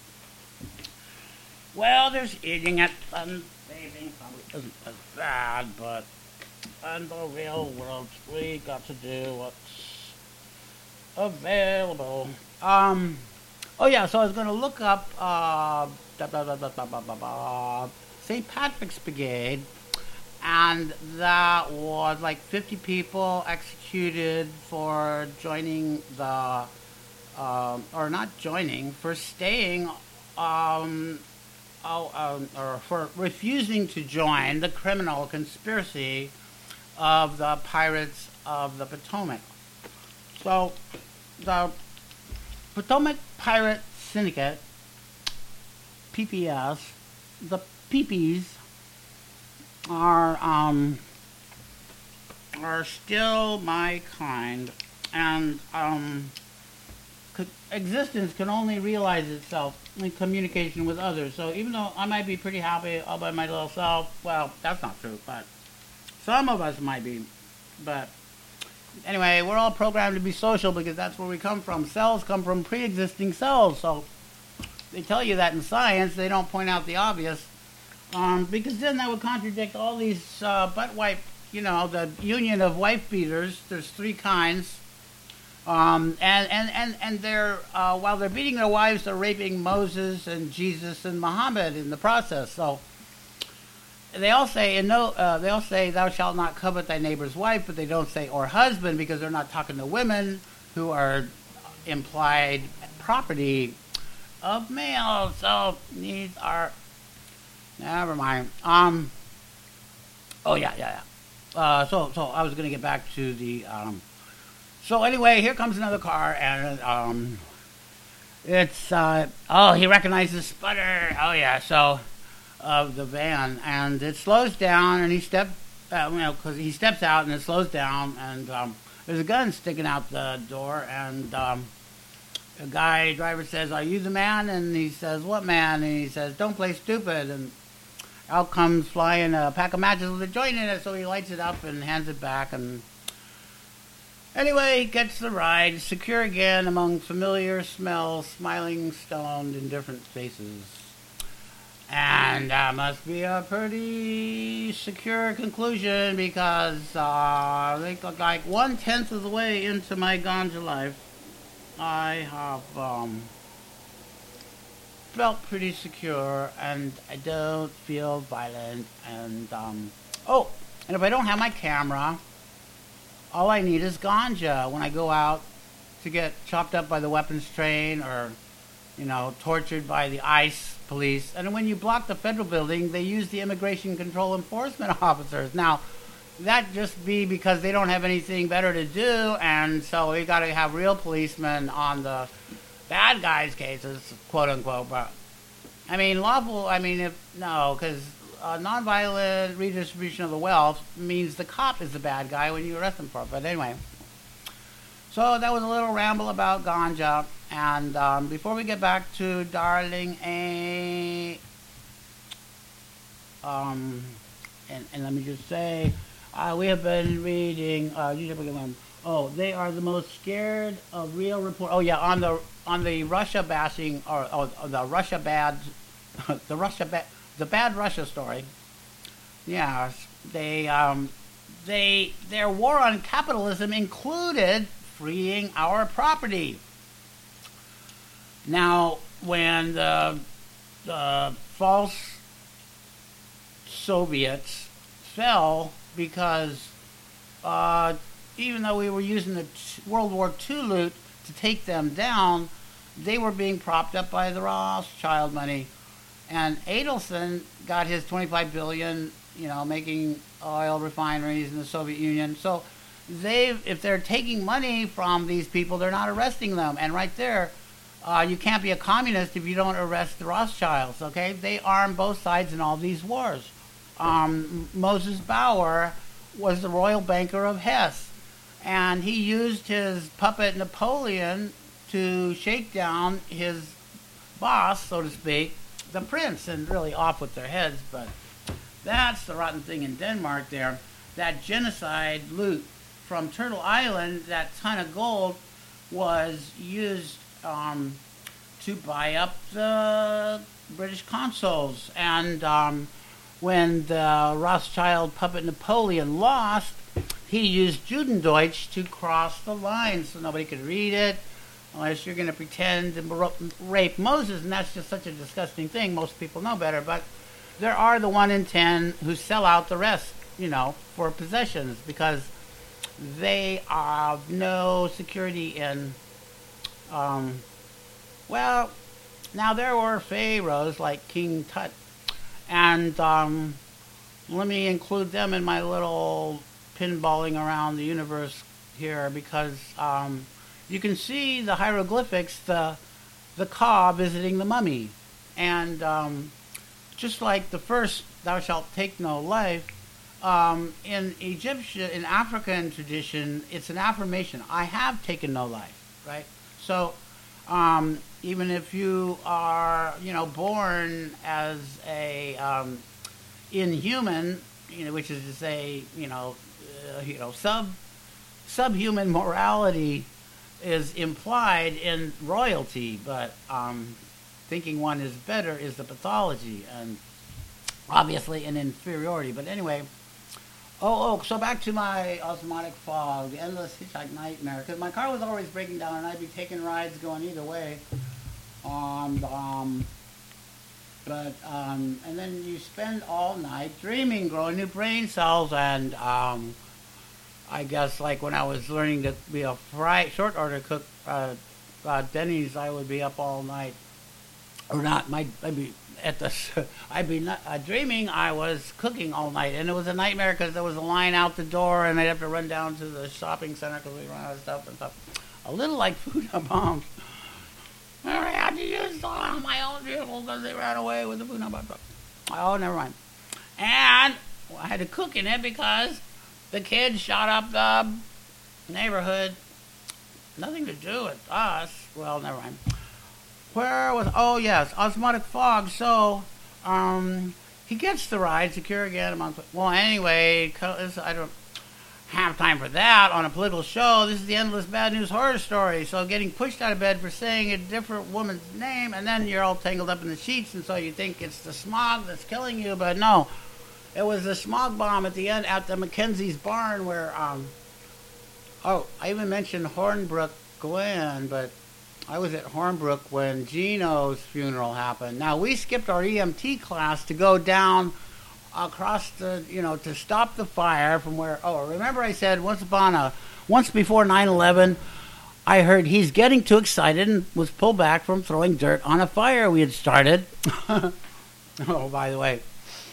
well, there's eating it and vaping probably isn't as bad, but in the real world, we got to do what's available. Oh yeah, so I was going to look up St. Patrick's Brigade, and that was like 50 people executed for joining the, or not joining, for staying, or for refusing to join the criminal conspiracy of the Pirates of the Potomac. So, the Potomac Pirate Syndicate, PPS, the PPs are still my kind, and existence can only realize itself in communication with others. So even though I might be pretty happy all by my little self, well, that's not true, but some of us might be. But anyway, we're all programmed to be social because that's where we come from. Cells come from pre-existing cells, so they tell you that in science. They don't point out the obvious, because then that would contradict all these butt wipe, the union of wife beaters. There's 3 kinds. And they're while they're beating their wives, they're raping Moses and Jesus and Muhammad in the process. So they all say thou shalt not covet thy neighbor's wife, but they don't say or husband, because they're not talking to women who are implied property of males. So these are, never mind. So I was gonna get back to the So anyway, here comes another car, and it's he recognizes Sputter. Oh yeah, so of the van, and it slows down, and he steps out, and it slows down, and there's a gun sticking out the door, and the driver says, "Are you the man?" And he says, "What man?" And he says, "Don't play stupid." And out comes flying a pack of matches with a joint in it, so he lights it up and hands it back, and anyway, he gets the ride, secure again among familiar smells, smiling, stoned, in different faces. And that must be a pretty secure conclusion, because I think like 1/10 of the way into my ganja life, I have felt pretty secure, and I don't feel violent, and and if I don't have my camera, all I need is ganja when I go out to get chopped up by the weapons train, or, tortured by the ICE police. And when you block the federal building, they use the immigration control enforcement officers. Now, that just be because they don't have anything better to do, and so we got to have real policemen on the bad guys' cases, quote unquote. But I mean, lawful. I mean, because nonviolent redistribution of the wealth means the cop is the bad guy when you arrest him for it. But anyway, so that was a little ramble about ganja. And before we get back to Darling A, and let me just say, we have been reading. They are the most scared of real report. Oh yeah, on the Russia bashing, or the Russia bad, the bad Russia story. Yes, their war on capitalism included freeing our property. Now, when the false Soviets fell, because even though we were using the World War II loot to take them down, they were being propped up by the Rothschild money. And Adelson got his $25 billion, making oil refineries in the Soviet Union. So if they're taking money from these people, they're not arresting them. And right there, you can't be a communist if you don't arrest the Rothschilds, okay? They arm both sides in all these wars. Moses Bauer was the royal banker of Hesse, and he used his puppet Napoleon to shake down his boss, so to speak, the prince, and really off with their heads. But that's the rotten thing in Denmark there. That genocide loot from Turtle Island, that ton of gold, was used to buy up the British consuls. And when the Rothschild puppet Napoleon lost, he used Judendeutsch to cross the line so nobody could read it. unless you're going to pretend to rape Moses, and that's just such a disgusting thing. Most people know better, but there are the 1 in 10 who sell out the rest, for possessions because they have no security in. Well, now there were pharaohs like King Tut, and let me include them in my little pinballing around the universe here because you can see the hieroglyphics, the Ka visiting the mummy, and just like the first "Thou shalt take no life," in Egyptian, in African tradition, it's an affirmation. I have taken no life, right? So even if you are, born as a inhuman, which is to say, subhuman morality is implied in royalty, but thinking one is better is the pathology, and obviously an inferiority. But anyway, so back to my osmotic fog, the endless hitchhike nightmare, because my car was always breaking down, and I'd be taking rides going either way. And then you spend all night dreaming, growing new brain cells, and I guess like when I was learning to be a short order cook, Denny's, I would be up all night, or not. I'd be dreaming I was cooking all night, and it was a nightmare because there was a line out the door, and I'd have to run down to the shopping center because we ran out of stuff and stuff. A little like food bombs. I had to use my own vehicle because they ran away with the food bomb. Oh, never mind. And I had to cook in it because the kids shot up the neighborhood. Nothing to do with us. Well, never mind. Yes, osmotic fog. So, he gets the ride, secure again. Well, anyway, I don't have time for that on a political show. This is the endless bad news horror story. So, getting pushed out of bed for saying a different woman's name, and then you're all tangled up in the sheets, and so you think it's the smog that's killing you, but no. It was the smog bomb at the end at the Mackenzie's barn where, I even mentioned Hornbrook Glen, but I was at Hornbrook when Gino's funeral happened. Now, we skipped our EMT class to go down across the, to stop the fire from where, remember I said once before 9/11, I heard he's getting too excited and was pulled back from throwing dirt on a fire we had started. Oh, by the way.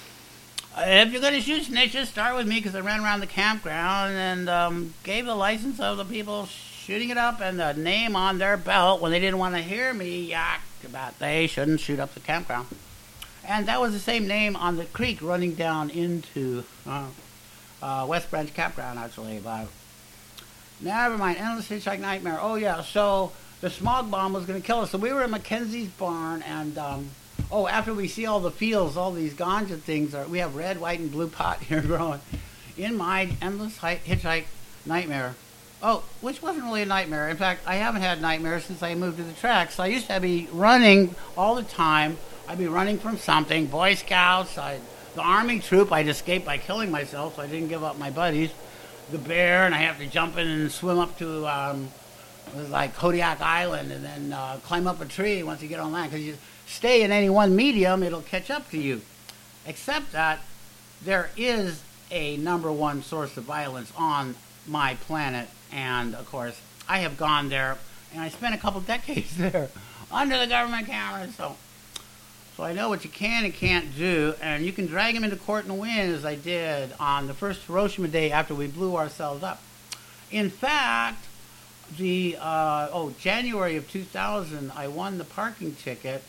If you're going to shoot snitches, start with me because I ran around the campground and gave the license of the people shooting it up and the name on their belt when they didn't want to hear me yak about they shouldn't shoot up the campground. And that was the same name on the creek running down into West Branch Campground, actually. But never mind, endless hitchhike nightmare. Oh, yeah, so the smog bomb was going to kill us. So we were at Mackenzie's barn, and after we see all the fields, all these ganja things, we have red, white, and blue pot here growing. In my endless hitchhike nightmare. Oh, which wasn't really a nightmare. In fact, I haven't had nightmares since I moved to the tracks. I used to be running all the time. I'd be running from something, Boy Scouts, the Army troop. I'd escape by killing myself, so I didn't give up my buddies. The bear, and I have to jump in and swim up to, it was like Kodiak Island, and then climb up a tree once you get on land. Because you stay in any one medium, it'll catch up to you. Except that there is a number one source of violence on my planet, and of course I have gone there, and I spent a couple decades there under the government cameras, so I know what you can and can't do, and you can drag them into court and win, as I did on the first Hiroshima day after we blew ourselves up. In fact, the January of 2000, I won the parking ticket.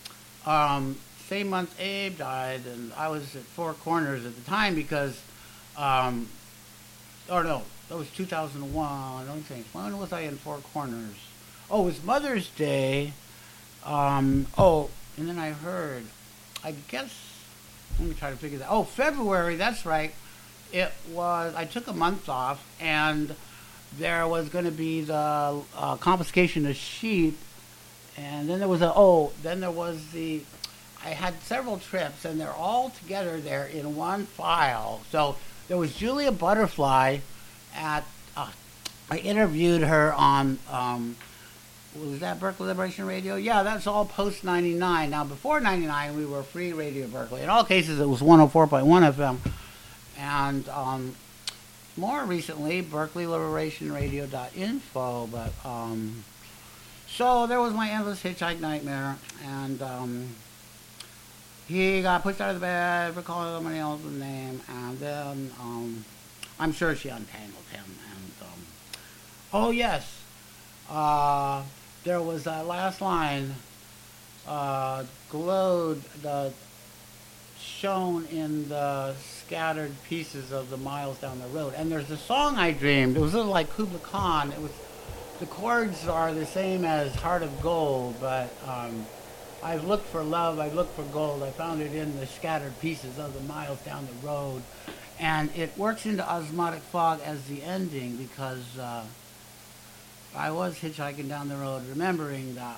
Same month Abe died, and I was at Four Corners at the time because, that was 2001. Let me think. When was I in Four Corners? Oh, it was Mother's Day. And then I heard, I guess, let me try to figure that. Oh, February, that's right. I took a month off, and there was going to be the confiscation of sheep, and then there was I had several trips, and they're all together there in one file. So there was Julia Butterfly I interviewed her on Was that Berkeley Liberation Radio? Yeah, that's all post 99. Now, before 99, we were Free Radio Berkeley. In all cases, it was 104.1 FM. And more recently, BerkeleyLiberationRadio.info. But, so there was my endless hitchhike nightmare. And he got pushed out of the bed for calling somebody else's name. And then I'm sure she untangled him. And, oh, yes. There was that last line glowed, shown in the scattered pieces of the miles down the road. And there's a song I dreamed. It was a little like Kubla Khan. It was, the chords are the same as Heart of Gold, but I've looked for love, I've looked for gold. I found it in the scattered pieces of the miles down the road. And it works into Osmotic Fog as the ending because I was hitchhiking down the road, remembering that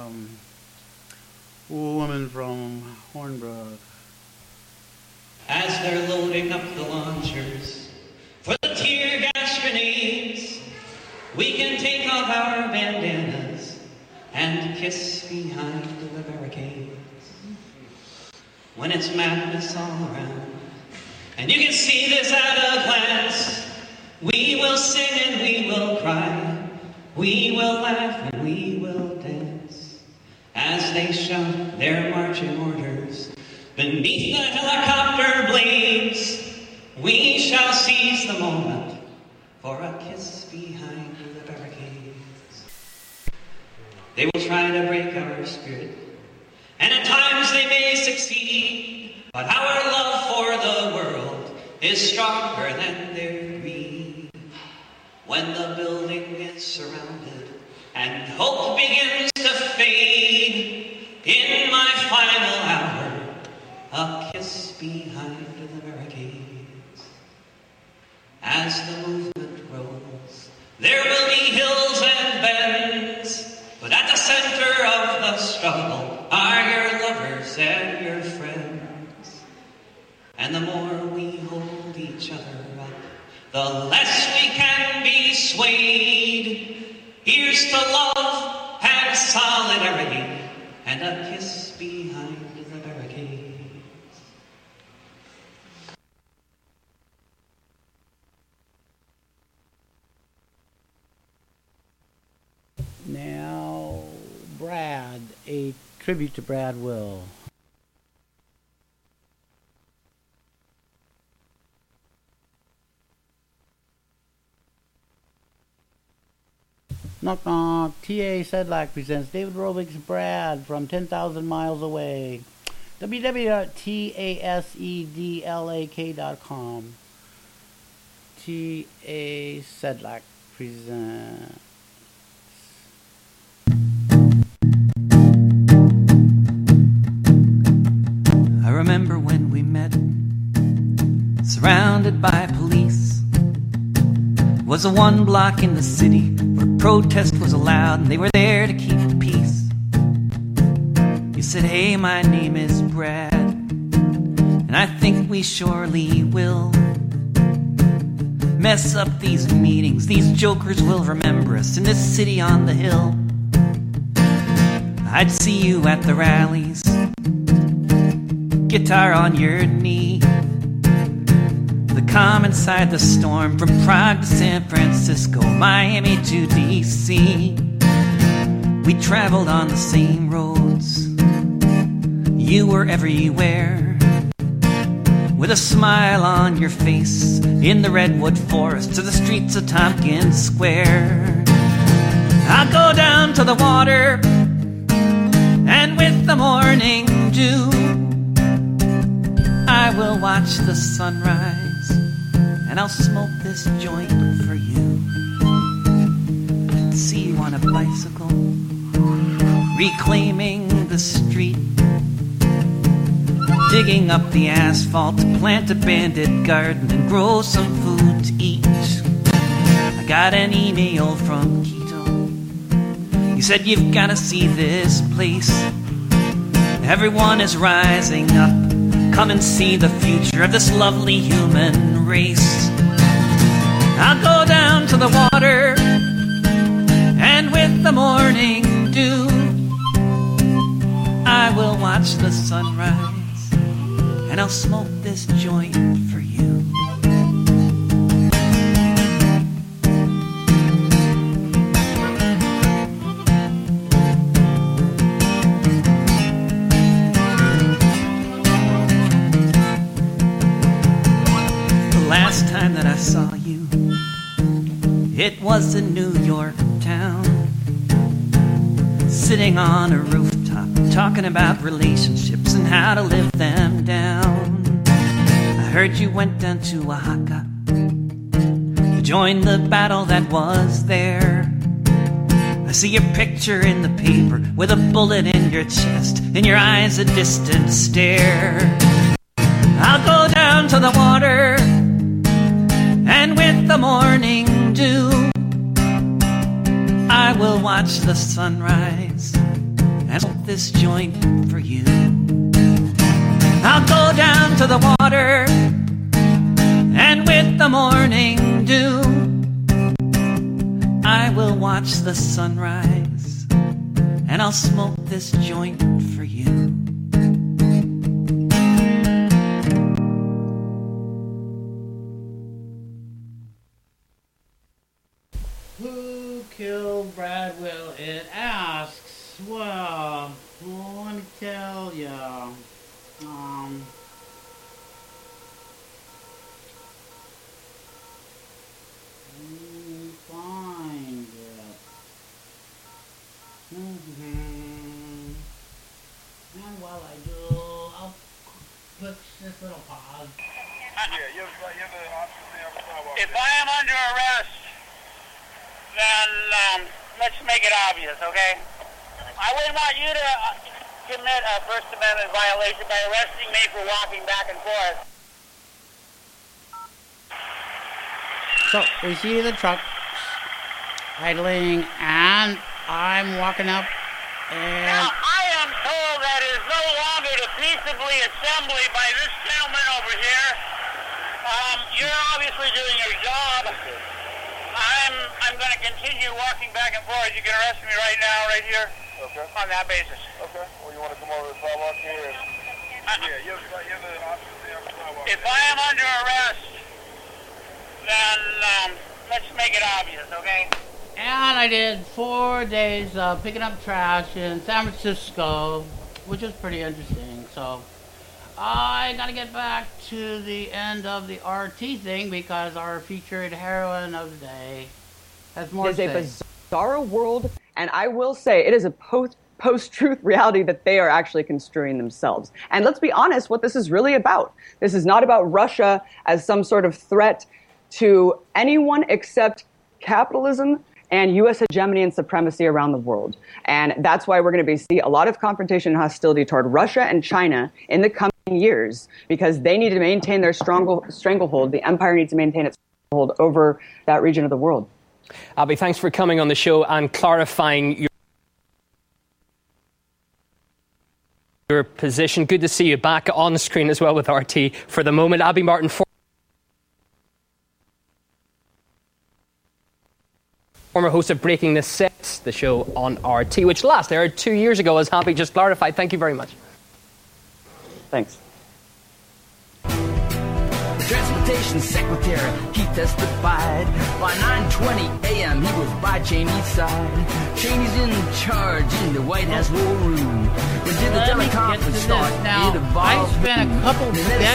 woman from Hornbrook. As they're loading up the launchers for the tear gas grenades, we can take off our bandanas and kiss behind the barricades. When it's madness all around, and you can see this at a glance, we will sing and we will cry. We will laugh and we will dance as they shout their marching orders beneath the helicopter blades. We shall seize the moment for a kiss behind the barricades. They will try to break our spirit, and at times they may succeed, but our love for the world is stronger than their greed. When the building is surrounded and hope begins to fade, in my final hour, a kiss behind the barricades. As the movement rolls, there will be hills and bends, but at the center of the struggle are your lovers and your friends. And the more we hold each other up, the less we can be swayed. Here's to love and solidarity and a kiss behind the barricades. Now, Brad, a tribute to Brad Will. Knock knock. T.A. Sedlak presents David Rovick's Brad from 10,000 miles away. www.tasedlak.com. T.A. Sedlak presents. I remember when we met, surrounded by police. Was a one block in the city where protest was allowed, and they were there to keep the peace. You said, hey, my name is Brad, and I think we surely will mess up these meetings. These jokers will remember us in this city on the hill. I'd see you at the rallies, guitar on your knee. The calm inside the storm, from Prague to San Francisco, Miami to D.C. We traveled on the same roads. You were everywhere, with a smile on your face, in the redwood forest to the streets of Tompkins Square. I'll go down to the water, and with the morning dew, I will watch the sunrise, and I'll smoke this joint for you. See you on a bicycle, reclaiming the street, digging up the asphalt to plant a bandit garden and grow some food to eat. I got an email from Quito. He said, you've got to see this place. Everyone is rising up. Come and see the future of this lovely human race. I'll go down to the water, and with the morning the sunrise, and I'll smoke this joint for you. The last time that I saw you, it was in New York town, sitting on a rooftop, talking about relationships and how to live them down. I heard you went down to Oaxaca to join the battle that was there. I see your picture in the paper with a bullet in your chest, in your eyes a distant stare. I'll go down to the water, and with the morning dew, I will watch the sunrise and smoke this joint for you. I'll go down to the water, and with the morning dew, I will watch the sunrise and I'll smoke this joint for you. Who killed Brad Will? It asks. Well, let me tell ya. Find it. And while I do, I'll put this little pause. If I am under arrest, then let's make it obvious, okay? I wouldn't want you to commit a First Amendment violation by arresting me for walking back and forth. So, we see the truck idling, and I'm walking up, and... Now, I am told that it is no longer to peaceably assembly by this gentleman over here. You're obviously doing your job. I'm going to continue walking back and forth. You can arrest me right now, right here. Okay. On that basis. Okay. Well, you want to come over to the sidewalk here? You have the option to the sidewalk. If I am under arrest, then let's make it obvious, okay? And I did 4 days picking up trash in San Francisco, which is pretty interesting. So I got to get back to the end of the RT thing because our featured heroine of the day has more to say. It is a bizarre world, and I will say it is a post-truth reality that they are actually construing themselves. And let's be honest, what this is really about. This is not about Russia as some sort of threat to anyone except capitalism and U.S. hegemony and supremacy around the world. And that's why we're going to see a lot of confrontation and hostility toward Russia and China in the coming years, because they need to maintain their stranglehold. The empire needs to maintain its stranglehold over that region of the world. Abby, thanks for coming on the show and clarifying your position. Good to see you back on the screen as well with RT for the moment. Abby Martin, former host of Breaking the Six, the show on RT, which last aired 2 years ago, as Happy just clarified. Thank you very much. Thanks. Transportation Secretary, he testified. By 9:20 a.m. he was by Cheney's side. Cheney's in charge in the White House war room. When did the teleconference start? Now, I spent a couple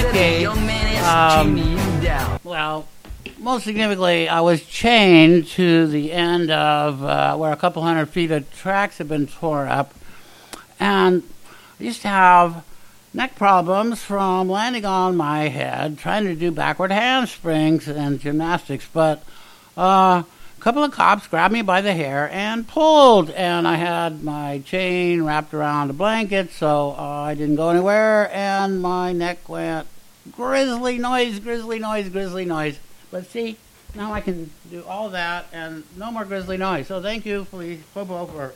decades, well, most significantly, I was chained to the end of where a couple hundred feet of tracks had been torn up. And I used to have neck problems from landing on my head, trying to do backward handsprings and gymnastics. But a couple of cops grabbed me by the hair and pulled. And I had my chain wrapped around a blanket, so I didn't go anywhere. And my neck went grisly noise, grisly noise, grisly noise. But see, now I can do all that and no more grisly noise. So thank you, Popo, for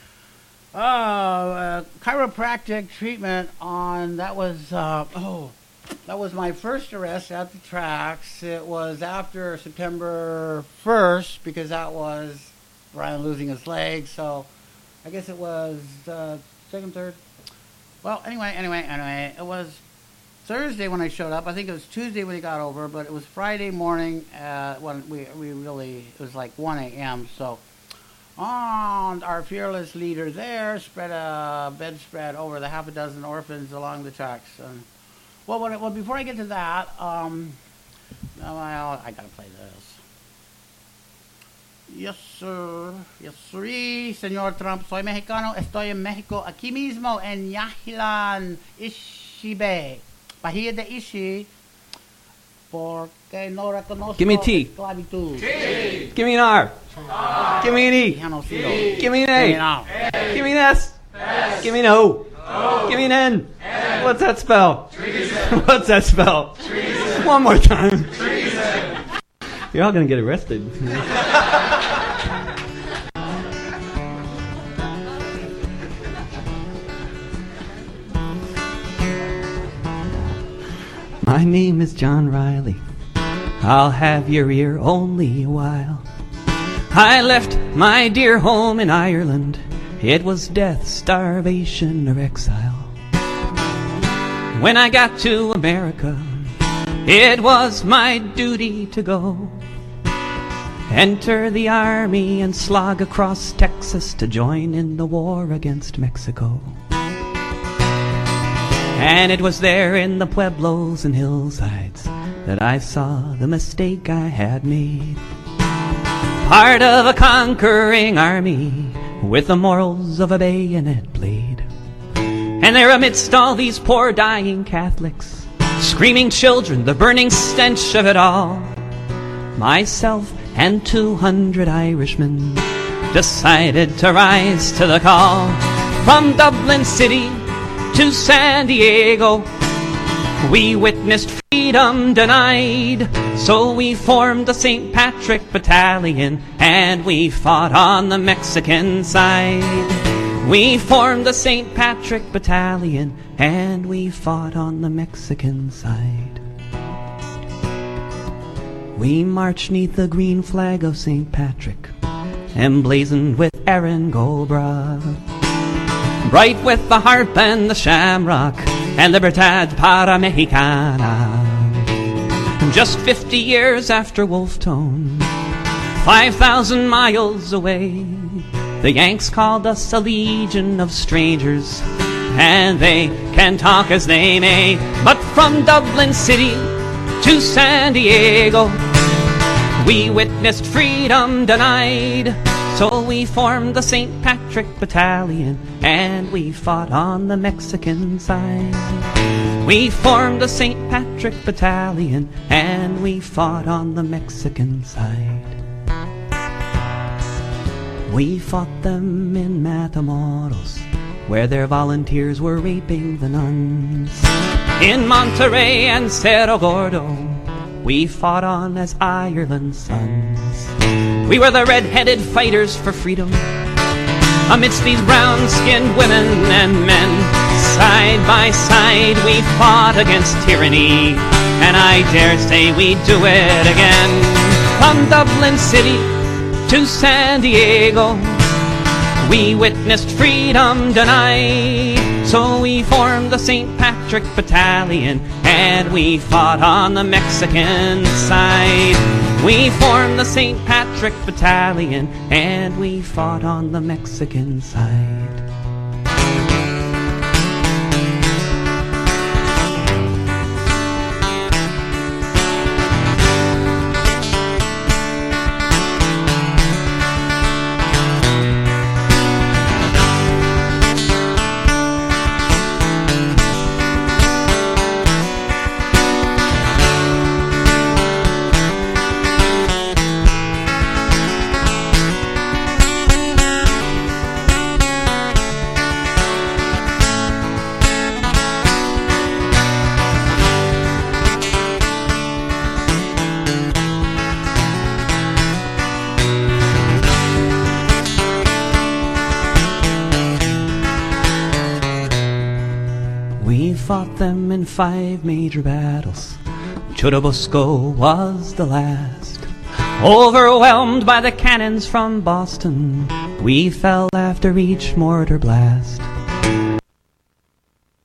chiropractic treatment on, that was my first arrest at the tracks. It was after September 1st because that was Brian losing his leg. So I guess it was second, third. Well, anyway, it was Thursday when I showed up. I think it was Tuesday when he got over, but it was Friday morning when it was like 1 a.m. So, our fearless leader there spread a bedspread over the half a dozen orphans along the tracks. And, well, before I get to that, I gotta play this. Yes, sir. Yes, sir. Señor Trump, soy mexicano. Estoy en México, aquí mismo, en Yahilan, Ishibe. Bahía de Ishi. Porque no reconozco esclavitud. Tea. Give me an R. Give me an E. Give me an A. Give me an S. Give me an O. Give me an N. What's that spell? What's that spell? One more time. You're all going to get arrested. My name is John Riley. I'll have your ear only a while. I left my dear home in Ireland. It was death, starvation, or exile. When I got to America, it was my duty to go. Enter the army and slog across Texas to join in the war against Mexico. And it was there in the pueblos and hillsides that I saw the mistake I had made. Part of a conquering army with the morals of a bayonet blade. And there amidst all these poor dying Catholics, screaming children, the burning stench of it all, myself and 200 Irishmen decided to rise to the call. From Dublin City to San Diego, we witnessed freedom denied. So we formed the St. Patrick Battalion and we fought on the Mexican side. We formed the St. Patrick Battalion and we fought on the Mexican side. We marched neath the green flag of St. Patrick, emblazoned with Erin go Bragh, bright with the harp and the shamrock and Libertad para Mexicana. Just 50 years after Wolfe Tone, 5,000 miles away, the Yanks called us a legion of strangers, and they can talk as they may. But from Dublin City to San Diego, we witnessed freedom denied. So we formed the St. Patrick Battalion and we fought on the Mexican side. We formed the St. Patrick Battalion and we fought on the Mexican side. We fought them in Matamoros, where their volunteers were raping the nuns. In Monterrey and Cerro Gordo, we fought on as Ireland's sons. We were the red-headed fighters for freedom amidst these brown-skinned women and men. Side by side we fought against tyranny, and I dare say we'd do it again. From Dublin City to San Diego, we witnessed freedom denied. So we formed the St. Patrick Battalion and we fought on the Mexican side. We formed the St. Patrick Battalion and we fought on the Mexican side. Fought them in 5 major battles. Churubusco was the last. Overwhelmed by the cannons from Boston, we fell after each mortar blast.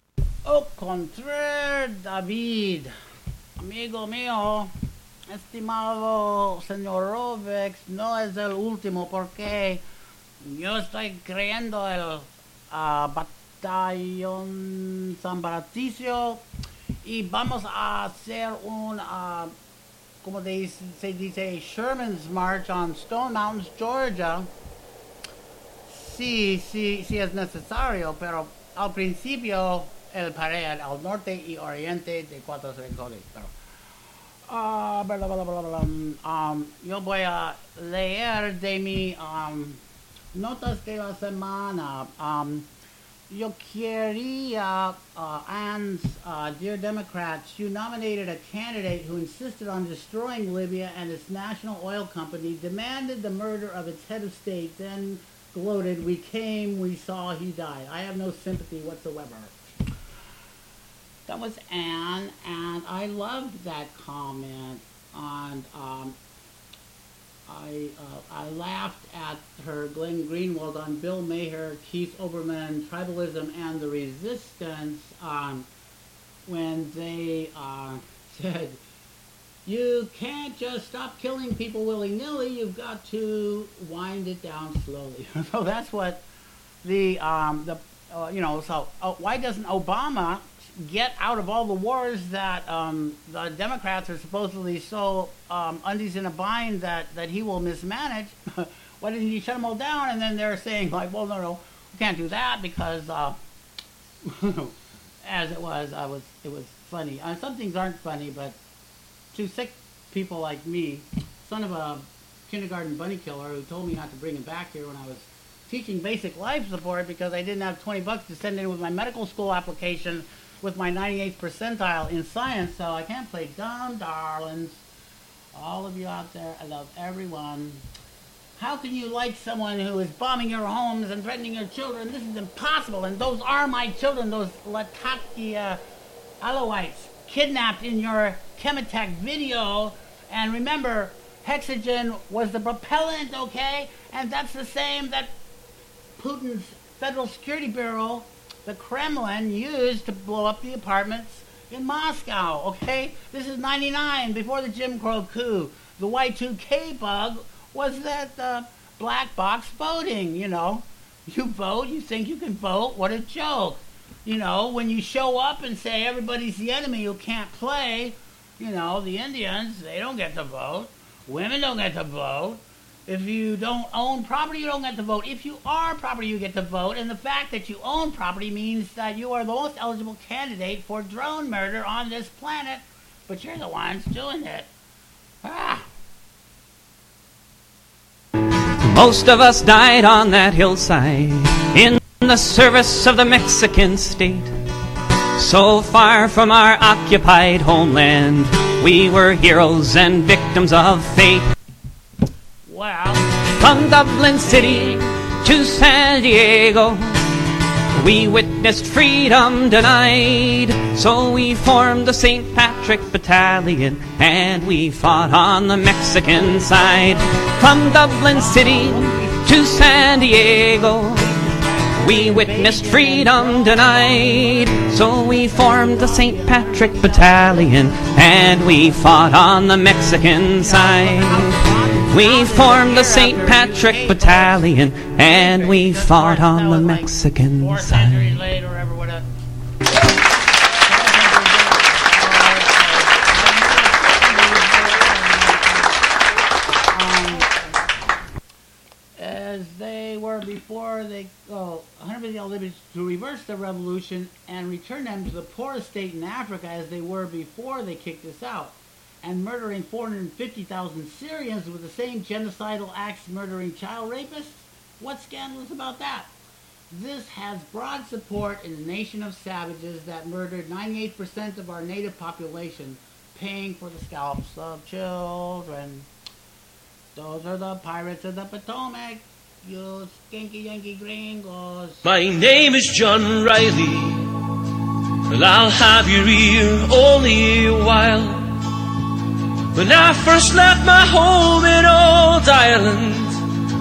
David, amigo mío, estimado señor Rovex, no es el último porque yo estoy creando el batallón San Patricio y vamos a hacer un, como se dice, Sherman's March on Stone Mountains, Georgia. Sí es necesario, pero al principio el pared al norte y oriente de Cuatro Rincones. Yo voy a leer de mi notas de la semana. Yo quería, dear Democrats, you nominated a candidate who insisted on destroying Libya and its national oil company, demanded the murder of its head of state, then gloated, we came, we saw, he died. I have no sympathy whatsoever. That was Anne, and I loved that comment, and I laughed at her, Glenn Greenwald, on Bill Maher, Keith Olbermann, Tribalism and the Resistance, when they said, you can't just stop killing people willy-nilly, you've got to wind it down slowly. So that's what why doesn't Obama get out of all the wars that the Democrats are supposedly so undies in a bind that he will mismanage? Why didn't he shut them all down? And then they're saying, like, well, no, we can't do that because, as it was funny. Some things aren't funny, but to sick people like me, son of a kindergarten bunny killer who told me not to bring him back here when I was teaching basic life support because I didn't have $20 to send in with my medical school application with my 98th percentile in science, so I can't play dumb darlings. All of you out there, I love everyone. How can you like someone who is bombing your homes and threatening your children? This is impossible, and those are my children, those Latakia Alawites, kidnapped in your Chemetech video. And remember, Hexogen was the propellant, okay? And that's the same that Putin's Federal Security Bureau, the Kremlin, used to blow up the apartments in Moscow, okay? This is 99, before the Jim Crow coup. The Y2K bug was that black box voting, you know. You vote, you think you can vote, what a joke. You know, when you show up and say everybody's the enemy who can't play, you know, the Indians, they don't get to vote. Women don't get to vote. If you don't own property, you don't get to vote. If you are property, you get to vote. And the fact that you own property means that you are the most eligible candidate for drone murder on this planet. But you're the ones doing it. Most of us died on that hillside in the service of the Mexican state. So far from our occupied homeland, we were heroes and victims of fate. Wow. From Dublin City to San Diego, we witnessed freedom denied. So we formed the St. Patrick Battalion and we fought on the Mexican side. From Dublin City to San Diego, we witnessed freedom denied. So we formed the St. Patrick Battalion and we fought on the Mexican side. We formed the St. Patrick Battalion and we fought on the Mexican side. As they were before they 100 Libyans to reverse the revolution and return them to the poorest state in Africa as they were before they kicked us out, and murdering 450,000 Syrians with the same genocidal acts murdering child rapists? What's scandalous about that? This has broad support in a nation of savages that murdered 98% of our native population, paying for the scalps of children. Those are the pirates of the Potomac, you skinky Yankee gringos. My name is John Riley, and I'll have your ear only a while. When I first left my home in old Ireland,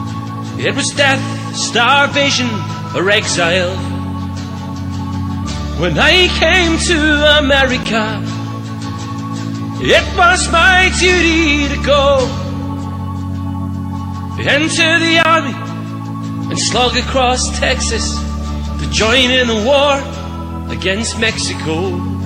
it was death, starvation, or exile. When I came to America, it was my duty to go, enter the army and slog across Texas to join in the war against Mexico.